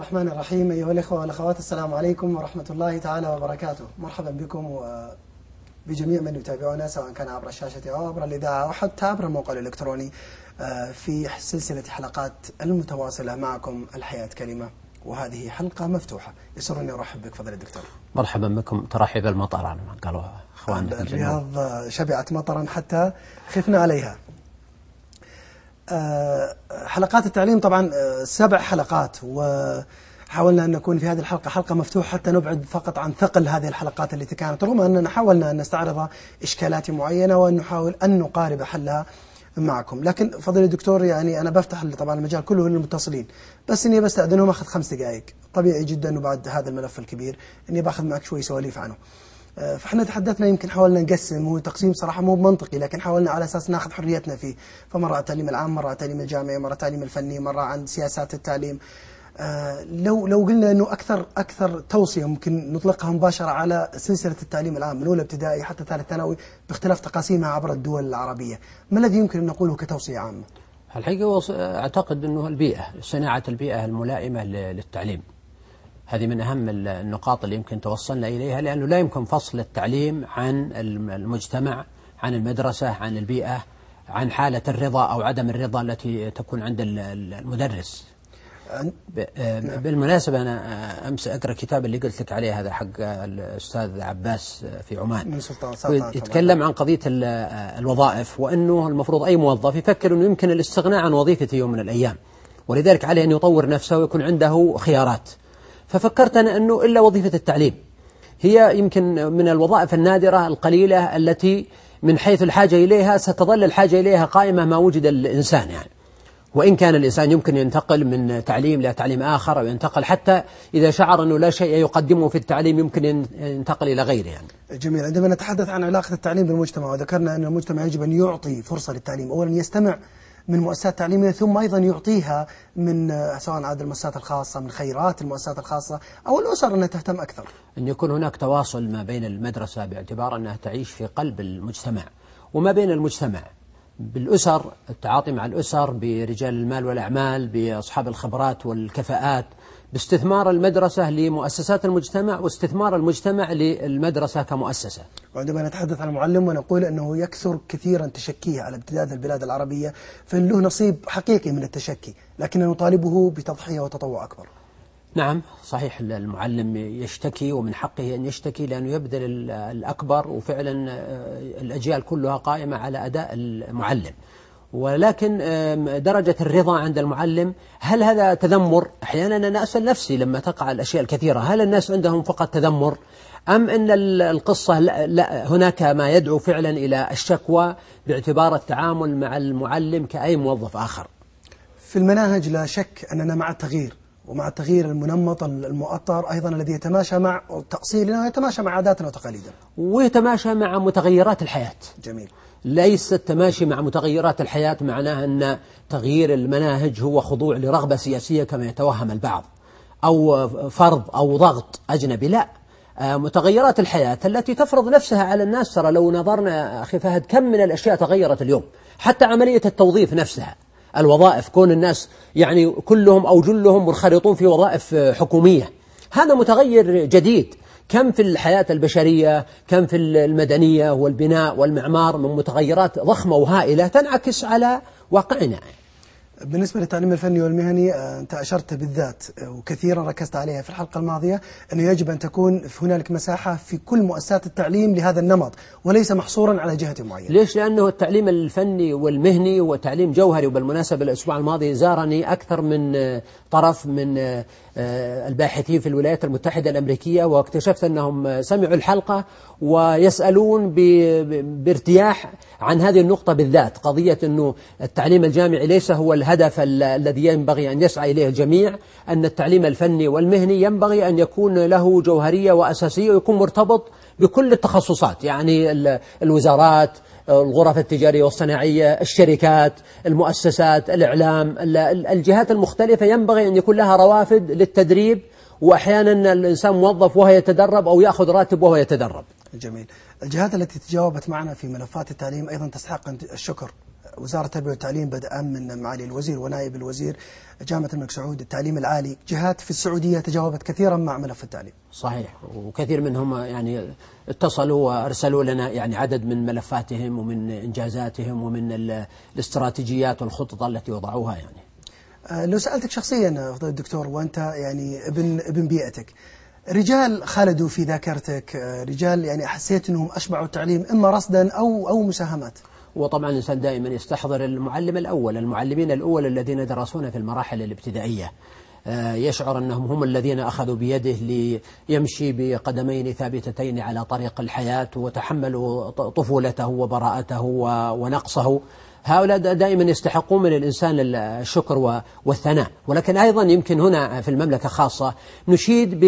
الرحمن الرحيم. أيها الإخوة والأخوات، السلام عليكم ورحمة الله تعالى وبركاته. مرحبا بكم وبجميع من يتابعونا سواء كان عبر الشاشة أو عبر الإذاعة أو حتى عبر الموقع الإلكتروني في سلسلة حلقات المتواصلة معكم الحياة كلمة، وهذه حلقة مفتوحة. يسرني أرحب بك فضل الدكتور. مرحبا بكم. ترحب المطر قالوا أخواننا في الرياض شبعت مطرا حتى خفنا عليها. حلقات التعليم طبعا 7 حلقات، وحاولنا أن نكون في هذه الحلقة حلقة مفتوحة حتى نبعد فقط عن ثقل هذه الحلقات التي كانت، رغم أننا حاولنا أن نستعرض إشكالات معينة وأن نحاول أن نقارب حلها معكم. لكن فضل الدكتور يعني أنا بفتح طبعا المجال كله للمتصلين، بس إني بستأذنهم أخذ 5 دقائق. طبيعي جدا أنه بعد هذا الملف الكبير إني باخذ معك شوي سواليف عنه. فاحنا تحدثنا، يمكن حاولنا نقسم، هو تقسيم صراحة مو منطقي، لكن حاولنا على أساس ناخذ حريتنا فيه. فمرة على التعليم العام، مرة على التعليم الجامعي، مرة التعليم الفني، مرة عن سياسات التعليم. لو قلنا أنه أكثر توصية ممكن نطلقها مباشرة على سلسلة التعليم العام من أولى ابتدائي حتى ثالث ثانوي باختلاف تقاسيمها عبر الدول العربية، ما الذي يمكن أن نقوله كتوصية عامة؟ الحقيقة أعتقد أنه البيئة، صناعة البيئة الملائمة للتعليم، هذه من أهم النقاط اللي يمكن توصلنا إليها، لأنه لا يمكن فصل التعليم عن المجتمع، عن المدرسة، عن البيئة، عن حالة الرضا أو عدم الرضا التي تكون عند المدرس. بالمناسبة أنا أمس أقرأ كتاب اللي قلت لك عليه، هذا حق الأستاذ عباس في عمان، يتكلم عن قضية الوظائف، وأنه المفروض أي موظف يفكر أنه يمكن الاستغناء عن وظيفته يوم من الأيام، ولذلك عليه أن يطور نفسه ويكون عنده خيارات. ففكرت أنا أنه إلا وظيفة التعليم هي يمكن من الوظائف النادرة القليلة التي من حيث الحاجة إليها ستظل الحاجة إليها قائمة ما وجد الإنسان، يعني وإن كان الإنسان يمكن ينتقل من تعليم إلى تعليم آخر، أو ينتقل حتى إذا شعر أنه لا شيء يقدمه في التعليم يمكن ينتقل إلى غيره يعني. جميل. عندما نتحدث عن علاقة التعليم بالمجتمع، وذكرنا أن المجتمع يجب أن يعطي فرصة للتعليم، أولا يستمع من مؤسسات تعليمية، ثم أيضا يعطيها من سواء عاد المؤسسات الخاصة، من خيرات المؤسسات الخاصة أو الأسر أنها تهتم أكثر. أن يكون هناك تواصل ما بين المدرسة باعتبار أنها تعيش في قلب المجتمع، وما بين المجتمع بالأسر، التعاطي مع الأسر برجال المال والأعمال، بأصحاب الخبرات والكفاءات، باستثمار المدرسة لمؤسسات المجتمع، واستثمار المجتمع للمدرسة كمؤسسة. وعندما نتحدث عن المعلم ونقول أنه يكثر كثيرا تشكيه على امتداد البلاد العربية، فله نصيب حقيقي من التشكي، لكن نطالبه بتضحية وتطوع أكبر. نعم صحيح، المعلم يشتكي ومن حقه أن يشتكي لأنه يبذل الأكبر، وفعلا الأجيال كلها قائمة على أداء المعلم، ولكن درجة الرضا عند المعلم، هل هذا تذمر؟ أحيانا أنا أسأل نفسي لما تقع الأشياء الكثيرة، هل الناس عندهم فقط تذمر، أم أن القصة لا هناك ما يدعو فعلا إلى الشكوى باعتبار التعامل مع المعلم كأي موظف آخر؟ في المناهج لا شك أننا مع التغيير، ومع التغيير المنمط المؤطر أيضا الذي يتماشى مع تأصيلنا ويتماشى مع عاداتنا وتقاليدنا ويتماشى مع متغيرات الحياة. جميل. ليس التماشي مع متغيرات الحياة معناه أن تغيير المناهج هو خضوع لرغبة سياسية كما يتوهم البعض، أو فرض أو ضغط أجنبي، لا. متغيرات الحياة التي تفرض نفسها على الناس. ترى لو نظرنا أخي فهد كم من الأشياء تغيرت اليوم، حتى عملية التوظيف نفسها، الوظائف، كون الناس يعني كلهم أو جلهم منخرطون في وظائف حكومية، هذا متغير جديد. كم في الحياة البشرية، كم في المدنية والبناء والمعمار من متغيرات ضخمة وهائلة تنعكس على واقعنا. بالنسبة للتعليم الفني والمهني، أنت أشرت بالذات وكثيرا ركزت عليها في الحلقة الماضية أنه يجب أن تكون هنالك مساحة في كل مؤسسات التعليم لهذا النمط، وليس محصورا على جهة معينة. ليش؟ لأنه التعليم الفني والمهني هو تعليم جوهري. وبالمناسبة الأسبوع الماضي زارني أكثر من طرف من الباحثين في الولايات المتحدة الأمريكية، واكتشفت أنهم سمعوا الحلقة ويسألون بارتياح عن هذه النقطة بالذات، قضية أنه التعليم الجامعي ليس هو الهدف الذي ينبغي أن يسعى إليه الجميع، أن التعليم الفني والمهني ينبغي أن يكون له جوهرية وأساسية ويكون مرتبط بكل التخصصات، يعني الوزارات، الغرف التجارية والصناعية، الشركات، المؤسسات، الإعلام، الجهات المختلفة ينبغي أن يكون لها روافد للتدريب، وأحيانا الإنسان موظف وهو يتدرب أو يأخذ راتب وهو يتدرب. جميل. الجهات التي تجاوبت معنا في ملفات التعليم أيضا تستحق الشكر، وزارة التربية والتعليم بدءا من معالي الوزير ونائب الوزير، جامعة الملك سعود، التعليم العالي، جهات في السعودية تجاوبت كثيرا مع ملف التعليم. صحيح، وكثير منهم يعني اتصلوا وأرسلوا لنا يعني عدد من ملفاتهم ومن إنجازاتهم ومن الاستراتيجيات والخطط التي وضعوها. يعني لو سألتك شخصيا فضيلة الدكتور، وأنت يعني ابن بيئتك، رجال خلدوا في ذاكرتك، رجال يعني حسيت أنهم أشبعوا التعليم إما رصدا أو مساهمات؟ وطبعا الإنسان دائما يستحضر المعلم الأول، المعلمين الأول الذين درسونا في المراحل الابتدائية، يشعر أنهم هم الذين أخذوا بيده ليمشي بقدمين ثابتتين على طريق الحياة وتحملوا طفولته وبراءته ونقصه. هؤلاء دائما يستحقون من الإنسان الشكر والثناء. ولكن أيضا يمكن هنا في المملكة خاصة نشيد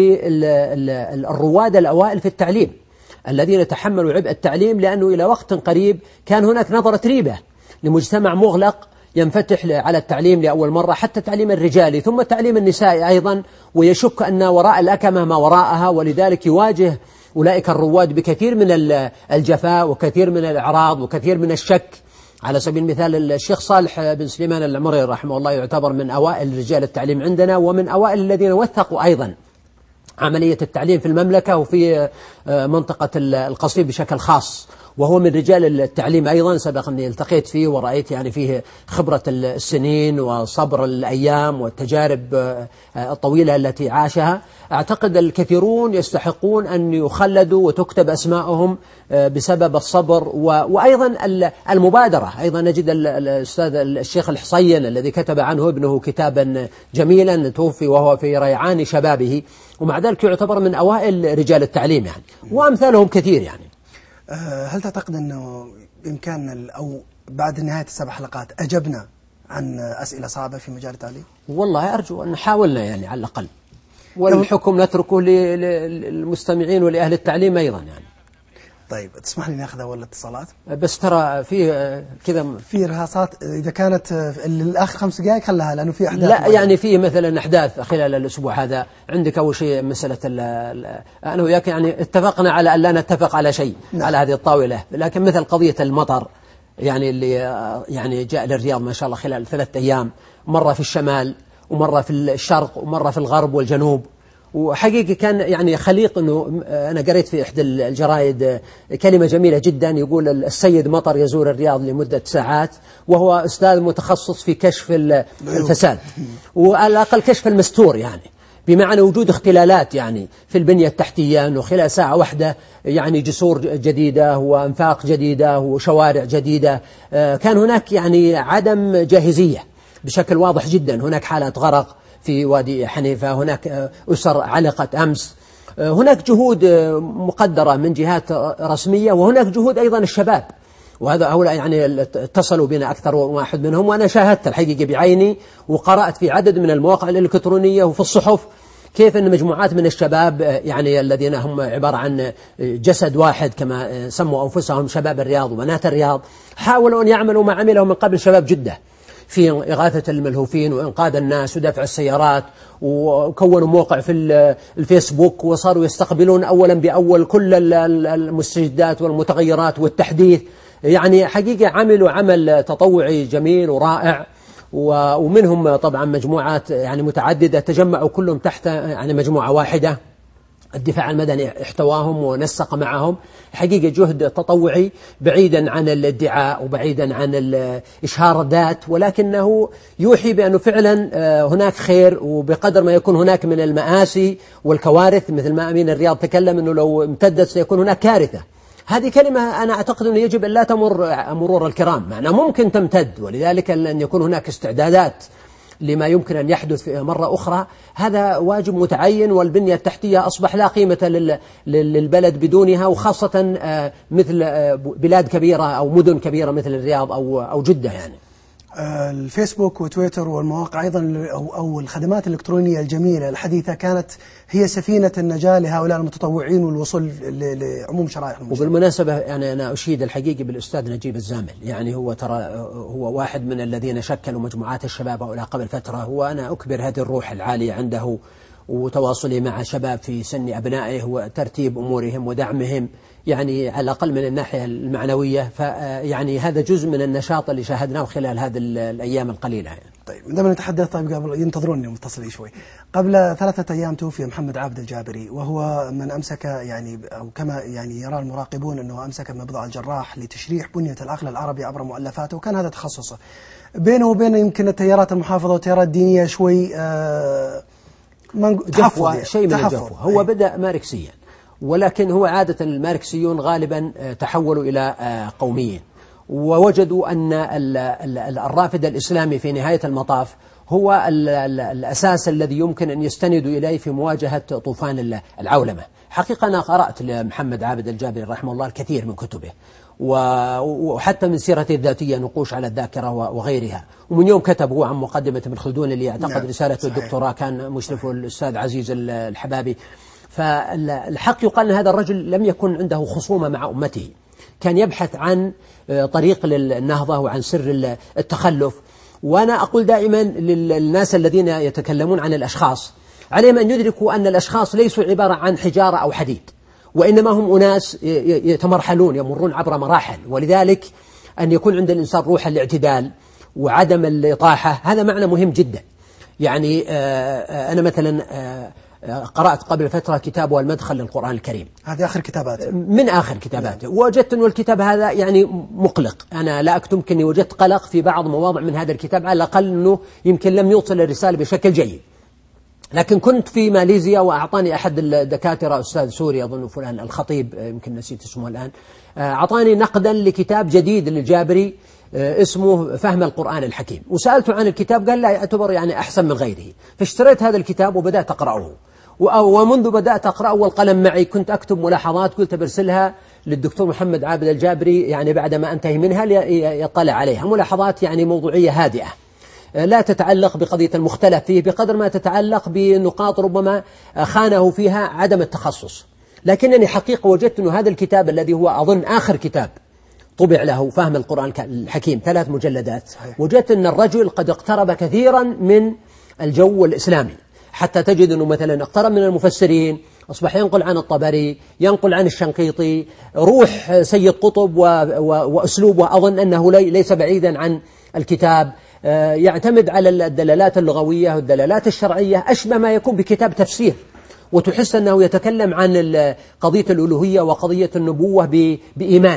بالرواد الأوائل في التعليم الذين تحملوا عبء التعليم، لأنه إلى وقت قريب كان هناك نظرة ريبة لمجتمع مغلق ينفتح على التعليم لأول مرة، حتى التعليم الرجالي ثم التعليم النسائي أيضا، ويشك أن وراء الأكمة ما وراءها، ولذلك يواجه أولئك الرواد بكثير من الجفاء وكثير من الإعراض وكثير من الشك. على سبيل المثال الشيخ صالح بن سليمان العمري رحمه الله يعتبر من أوائل رجال التعليم عندنا، ومن أوائل الذين وثقوا أيضا عملية التعليم في المملكة وفي منطقة القصيم بشكل خاص، وهو من رجال التعليم أيضا. سبق أني التقيت فيه ورأيت يعني فيه خبرة السنين وصبر الأيام والتجارب الطويلة التي عاشها. أعتقد الكثيرون يستحقون أن يخلدوا وتكتب أسماءهم بسبب الصبر وأيضا المبادرة. أيضا نجد الأستاذ الشيخ الحصين الذي كتب عنه ابنه كتابا جميلا، توفي وهو في ريعان شبابه، ومع ذلك يعتبر من أوائل رجال التعليم يعني، وأمثالهم كثير يعني. هل تعتقد أنه بإمكاننا أو بعد نهاية ال7 حلقات أجبنا عن أسئلة صعبة في مجال التعليم؟ والله أرجو أن حاولنا يعني على الأقل، والحكم نتركه للمستمعين ولأهل التعليم أيضا يعني. طيب تسمح لي ناخذ أول اتصالات؟ بس ترى في كذا في رهاصات، إذا كانت الآخر 5 دقائق خلها، لأنه في أحداث. لا يعني في مثلا أحداث خلال الأسبوع هذا. عندك أول شيء مسألة أنا وياك يعني اتفقنا على أن لا نتفق على شيء على هذه الطاولة، لكن مثل قضية المطر يعني اللي يعني جاء للرياض ما شاء الله خلال 3 أيام، مرة في الشمال ومرة في الشرق ومرة في الغرب والجنوب. وحقيقة كان يعني خليق أنه أنا قريت في إحدى الجرائد كلمة جميلة جدا، يقول السيد مطر يزور الرياض لمدة ساعات، وهو أستاذ متخصص في كشف الفساد، وعلى الأقل كشف المستور، يعني بمعنى وجود اختلالات يعني في البنية التحتية، أنه خلال ساعة واحدة يعني جسور جديدة وأنفاق جديدة وشوارع جديدة. كان هناك يعني عدم جاهزية بشكل واضح جدا. هناك حالة غرق في وادي حنيفة، هناك أسر علقت أمس، هناك جهود مقدرة من جهات رسمية، وهناك جهود أيضا الشباب، وهذا هؤلاء يعني اتصلوا بنا أكثر واحد منهم، وأنا شاهدت الحقيقة بعيني وقرأت في عدد من المواقع الإلكترونية وفي الصحف كيف أن مجموعات من الشباب يعني الذين هم عبارة عن جسد واحد كما سموا أنفسهم شباب الرياض وبنات الرياض، حاولوا أن يعملوا ما عملوا من قبل شباب جدة في إغاثة الملهوفين وإنقاذ الناس ودفع السيارات، وكونوا موقع في الفيسبوك وصاروا يستقبلون أولا بأول كل المستجدات والمتغيرات والتحديث. يعني حقيقة عملوا عمل تطوعي جميل ورائع، ومنهم طبعا مجموعات يعني متعددة تجمعوا كلهم تحت يعني مجموعة واحدة. الدفاع المدني احتواهم ونسق معهم، حقيقة جهد تطوعي بعيدا عن الادعاء وبعيدا عن إشهار الذات، ولكنه يوحي بأنه فعلا هناك خير، وبقدر ما يكون هناك من المآسي والكوارث مثل ما أمين الرياض تكلم أنه لو امتدت سيكون هناك كارثة. هذه كلمة أنا أعتقد أنه يجب أن لا تمر مرور الكرام، معناه ممكن تمتد، ولذلك أن يكون هناك استعدادات لما يمكن أن يحدث مرة أخرى. هذا واجب متعين، والبنية التحتية أصبح لا قيمة للبلد بدونها، وخاصة مثل بلاد كبيرة أو مدن كبيرة مثل الرياض أو جدة يعني. الفيسبوك وتويتر والمواقع أيضا أو الخدمات الإلكترونية الجميلة الحديثة كانت هي سفينة النجاة لهؤلاء المتطوعين والوصول لعموم شرائح المجتمع. وبالمناسبة يعني أنا أشيد الحقيقة بالأستاذ نجيب الزامل، يعني هو ترى هو واحد من الذين شكلوا مجموعات الشباب هؤلاء قبل فترة، وأنا أكبر هذه الروح العالية عنده وتواصلي مع شباب في سن أبنائه وترتيب أمورهم ودعمهم، يعني على الأقل من الناحية المعنوية. فيعني هذا جزء من النشاط اللي شاهدناه خلال هذه الأيام القليلة يعني. طيب عندما نتحدث، طيب قبل ينتظروني متصلي شوي، قبل 3 أيام توفي محمد عابد الجابري، وهو من أمسك يعني أو كما يعني يرى المراقبون أنه أمسك مبضع الجراح لتشريح بنية العقل العربي عبر مؤلفاته، وكان هذا تخصصه. بينه وبين يمكن التيارات المحافظة والتيارات الدينية شوي جفوة، شيء من الجفوة. هو بدأ ماركسيا، ولكن هو عادة الماركسيون غالبا تحولوا إلى قوميين، ووجدوا أن الرافد الإسلامي في نهاية المطاف هو الأساس الذي يمكن أن يستندوا إليه في مواجهة طوفان العولمة. حقيقة أنا قرأت لمحمد عابد الجابري رحمه الله الكثير من كتبه، وحتى من سيرته الذاتية نقوش على الذاكرة وغيرها. ومن يوم كتب هو عن مقدمة ابن خلدون اللي اعتقد رسالة الدكتوراه كان مشرفه الأستاذ عزيز الحبابي. فالحق يقال أن هذا الرجل لم يكن عنده خصومة مع أمته، كان يبحث عن طريق للنهضة وعن سر التخلف. وأنا أقول دائما للناس الذين يتكلمون عن الأشخاص عليهم أن يدركوا أن الأشخاص ليسوا عبارة عن حجارة أو حديد، وإنما هم أناس يتمرحلون، يمرون عبر مراحل. ولذلك أن يكون عند الإنسان روح الاعتدال وعدم الإطاحة هذا معنى مهم جدا. يعني أنا مثلا قرأت قبل فترة كتابه المدخل للقرآن الكريم، هذه آخر كتاباته، من آخر كتاباته. وجدت أن الكتاب هذا يعني مقلق، أنا لا أكتم أني وجدت قلق في بعض مواضع من هذا الكتاب، على الأقل أنه يمكن لم يوصل الرسالة بشكل جيد. لكن كنت في ماليزيا وأعطاني أحد الدكاترة، أستاذ سوري أظن فلان الخطيب، يمكن نسيت اسمه الآن، أعطاني نقدا لكتاب جديد للجابري اسمه فهم القرآن الحكيم، وسألته عن الكتاب قال لا يعتبر يعني أحسن من غيره. فاشتريت هذا الكتاب وبدأت أقرأه، ومنذ بدأت أقرأه والقلم معي كنت أكتب ملاحظات كنت برسلها للدكتور محمد عابد الجابري، يعني بعدما أنتهي منها ليطلع عليها، ملاحظات يعني موضوعية هادئة لا تتعلق بقضية المختلف فيه بقدر ما تتعلق بنقاط ربما خانه فيها عدم التخصص. لكنني حقيقة وجدت أن هذا الكتاب الذي هو أظن آخر كتاب طبع له، فهم القرآن الحكيم 3 مجلدات، وجدت أن الرجل قد اقترب كثيرا من الجو الإسلامي، حتى تجد أنه مثلا اقترب من المفسرين، أصبح ينقل عن الطبري، ينقل عن الشنقيطي، روح سيد قطب وأسلوبه أظن أنه ليس بعيدا عن الكتاب، يعتمد على الدلالات اللغوية والدلالات الشرعية، أشبه ما يكون بكتاب تفسير، وتحس أنه يتكلم عن قضية الألوهية وقضية النبوة بإيمان.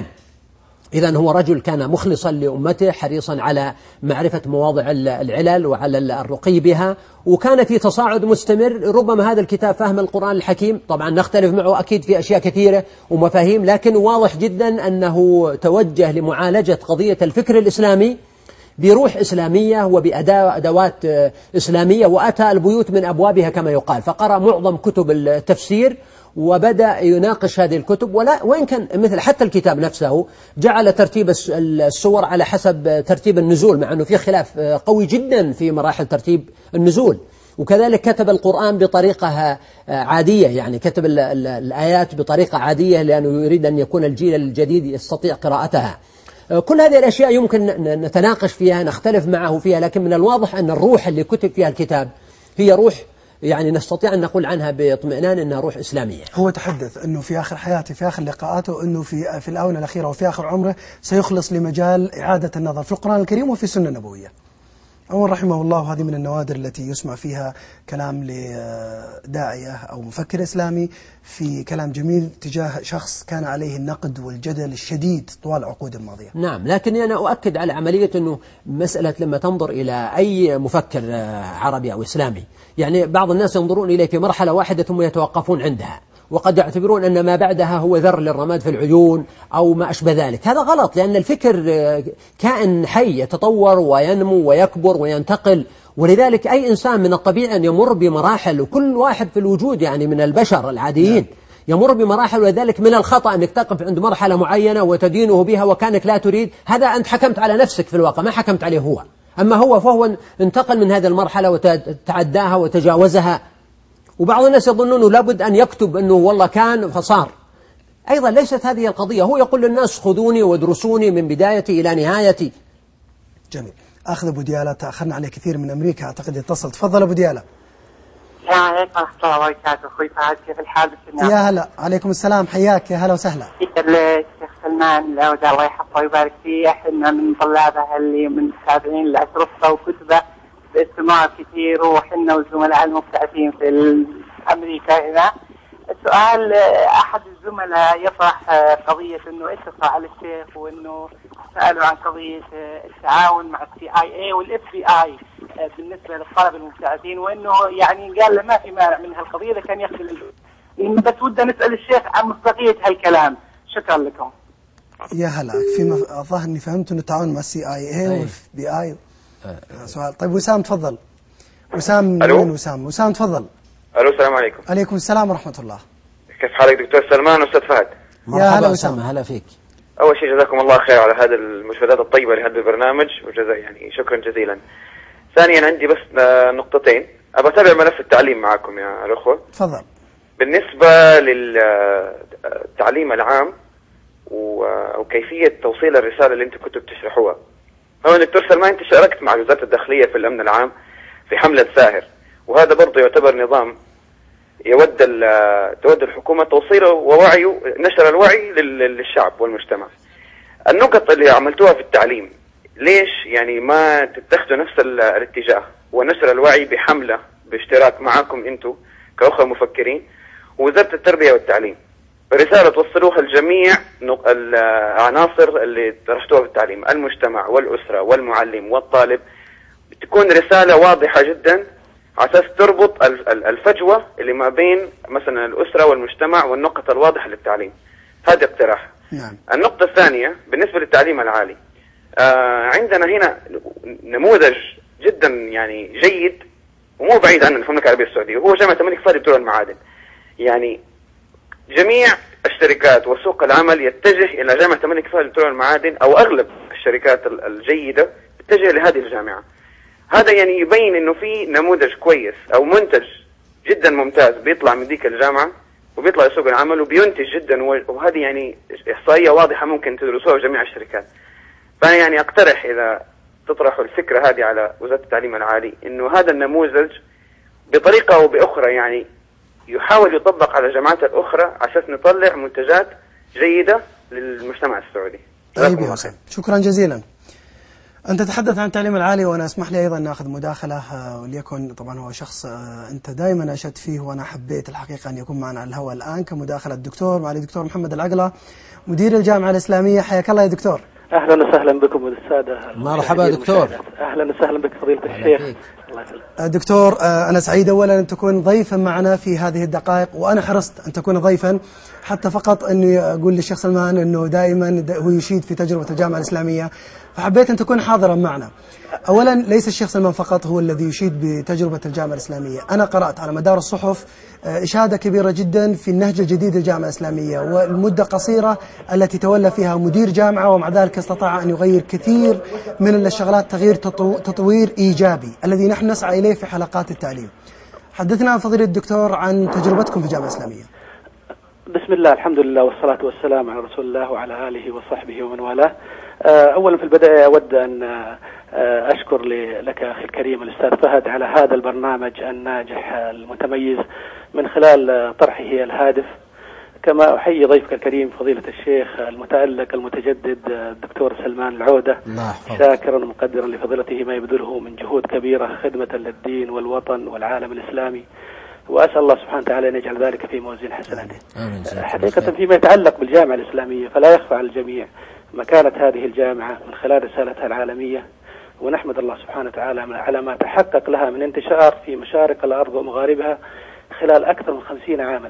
إذن هو رجل كان مخلصا لأمته، حريصا على معرفة مواضع العلل وعلى الرقي بها، وكان في تصاعد مستمر. ربما هذا الكتاب فهم القرآن الحكيم طبعا نختلف معه أكيد في أشياء كثيرة ومفاهيم، لكن واضح جدا أنه توجه لمعالجة قضية الفكر الإسلامي بروح إسلامية وبأدوات إسلامية، وأتى البيوت من أبوابها كما يقال، فقرأ معظم كتب التفسير وبدأ يناقش هذه الكتب. وإن كان مثل حتى الكتاب نفسه جعل ترتيب السور على حسب ترتيب النزول، مع أنه في خلاف قوي جدا في مراحل ترتيب النزول. وكذلك كتب القرآن بطريقة عادية، يعني كتب الآيات بطريقة عادية لأنه يريد أن يكون الجيل الجديد يستطيع قراءتها. كل هذه الأشياء يمكن نتناقش فيها، نختلف معه فيها، لكن من الواضح أن الروح اللي كتب فيها الكتاب هي روح يعني نستطيع أن نقول عنها باطمئنان أنها روح إسلامية. هو تحدث أنه في آخر حياته، في آخر لقاءاته، أنه في الآونة الأخيرة وفي آخر عمره سيخلص لمجال إعادة النظر في القرآن الكريم وفي السنة النبوية. أول رحمه الله، هذه من النوادر التي يسمع فيها كلام لداعية أو مفكر إسلامي في كلام جميل تجاه شخص كان عليه النقد والجدل الشديد طوال العقود الماضية. نعم، لكن أنا أؤكد على عملية أنه مسألة لما تنظر إلى أي مفكر عربي أو إسلامي، يعني بعض الناس ينظرون إليه في مرحلة واحدة ثم يتوقفون عندها، وقد يعتبرون أن ما بعدها هو ذر للرماد في العيون أو ما أشبه ذلك. هذا غلط، لأن الفكر كائن حي يتطور وينمو ويكبر وينتقل، ولذلك أي إنسان من الطبيعي أن يمر بمراحل، وكل واحد في الوجود يعني من البشر العاديين يمر بمراحل، ولذلك من الخطأ أنك تقف عند مرحلة معينة وتدينه بها وكانك لا تريد. هذا أنت حكمت على نفسك في الواقع، ما حكمت عليه هو. أما هو فهو انتقل من هذه المرحلة وتعداها وتجاوزها. وبعض الناس يظنون لابد أن يكتب أنه والله كان فصار. أيضا ليست هذه القضية، هو يقول للناس خذوني وادرسوني من بدايتي إلى نهايتي. جميل. أخذ أبو ديالة، تأخرنا عليه كثير من أمريكا أعتقد يتصل. تفضل أبو ديالة. السلام عليكم ورحمة الله وبركاته. أخوي فهد، كيف الحال بالسلامة؟ يا هلا، عليكم السلام، حياك، يا هلا وسهلا. الشيخ سلمان العودة الله يحفظه ويبارك فيه، احنا من طلابه اللي من متابعين لأشرطته وكتبه باستمرار كثير، وحنا والزملاء المبتعثين في أمريكا هنا. السؤال، أحد الزملاء يطرح قضية أنه اتصل على الشيخ وأنه سألوا عن قضية التعاون مع CIA والFBI بالنسبة للطلبة المبتعثين، وأنه يعني قال له ما في مانع من هالقضية إذا كان يخدم بس ودنا نسأل الشيخ عن مصداقية هالكلام. شكرا لكم. يا هلا، الظاهر اني فهمت انه التعاون مع CIA والFBI. سؤال. طيب وسام تفضل. وسام من وسام تفضل. الو، السلام عليكم. عليكم السلام ورحمة الله. كيف حالك دكتور سلمان واستاذ فهد؟ يا هلا وسام. هلا فيك. اول شيء جزاكم الله خير على هذا المشاهدات الطيبة لهذا البرنامج، وجزاء يعني شكرا جزيلا. ثانيا عندي بس نقطتين ابى اتابع ملف التعليم معكم يا الاخوة. تفضل. بالنسبة للتعليم العام وكيفية توصيل الرسالة اللي انتم كنتوا بتشرحوها. هو دكتور سلمان، انت شاركت مع وزارة الداخلية في الامن العام في حملة ساهر، وهذا برضه يعتبر نظام تود الحكومة توصيله ووعيه، نشر الوعي للشعب والمجتمع. النقط اللي عملتوها في التعليم ليش يعني ما تتخذوا نفس الاتجاه ونشر الوعي بحملة باشتراك معاكم انتم كأخوة مفكرين ووزارة التربية والتعليم، رسالة توصلوها لجميع العناصر اللي طرحتوها في التعليم، المجتمع والأسرة والمعلم والطالب، تكون رسالة واضحة جدا على أساس تربط الفجوة اللي ما بين مثلا الأسرة والمجتمع والنقطة الواضحة للتعليم. هذا اقتراح. نعم. النقطة الثانية بالنسبة للتعليم العالي، عندنا هنا نموذج جدا يعني جيد ومو بعيد عن المملكة العربية السعودية، وهو جامعة الملك فهد بترول المعادن. يعني جميع الشركات وسوق العمل يتجه إلى جامعة الملك فهد بترول المعادن، أو أغلب الشركات الجيدة تتجه لهذه الجامعة. هذا يعني يبين إنه في نموذج كويس أو منتج جدا ممتاز بيطلع من ذيك الجامعة وبيطلع لسوق العمل وبينتج جدا، وهذه يعني إحصائية واضحة ممكن تدرسوها جميع الشركات. فأنا يعني أقترح إذا تطرحوا الفكرة هذه على وزارة التعليم العالي إنه هذا النموذج بطريقة أو بأخرى يعني يحاول يطبق على الجامعات الأخرى عشان نطلع منتجات جيدة للمجتمع السعودي. طيب يا حسين، شكرا جزيلا. أنت تتحدث عن التعليم العالي، وأنا أسمح لي أيضا نأخذ مداخلة، وليكن طبعا هو شخص أنت دائما أشد فيه، وأنا حبيت الحقيقة أن يكون معنا على الهواء الآن كمداخلة الدكتور معالي الدكتور محمد العقلة مدير الجامعة الإسلامية. حياك الله يا دكتور. أهلا وسهلا بكم السادة. مرحبا دكتور. أهلا وسهلا بك فضيلة الشيخ. الله يسلمك دكتور. أنا سعيد أولا أن تكون ضيفا معنا في هذه الدقائق، وأنا حرصت أن تكون ضيفا حتى فقط أني أقول للشيخ سلمان أنه دائما هو يشيد في تجربة الجامعة الإسلامية، فحبيت أن تكون حاضرا معنا. أولا ليس الشيخ سلمان فقط هو الذي يشيد بتجربة الجامعة الإسلامية، أنا قرأت على مدار الصحف إشادة كبيرة جدا في النهج الجديد للجامعة الإسلامية، والمدة قصيرة التي تولى فيها مدير جامعة، ومع ذلك استطاع أن يغير كثير من الشغلات تغيير تطوير إيجابي الذي نحن نسعى إليه في حلقات التعليم. حدثنا فضيلة الدكتور عن تجربتكم في الجامعة الإسلامية. بسم الله، الحمد لله والصلاة والسلام على رسول الله وعلى آله وصحبه ومن والاه. أولا في البداية أود أن أشكر لك أخي الكريم الأستاذ فهد على هذا البرنامج الناجح المتميز من خلال طرحه الهادف. كما أحيي ضيفك الكريم فضيلة الشيخ المتألق المتجدد الدكتور سلمان العودة، شاكرا ومقدرا لفضيلته ما يبذله من جهود كبيرة خدمة للدين والوطن والعالم الإسلامي، وأسأل الله سبحانه وتعالى أن يجعل ذلك في موازين حسناته. حقيقة فيما يتعلق بالجامعة الإسلامية فلا يخفى على الجميع مكانة هذه الجامعة من خلال رسالتها العالمية، ونحمد الله سبحانه وتعالى على ما تحقق لها من انتشار في مشارق الأرض ومغاربها خلال أكثر من 50 عاما،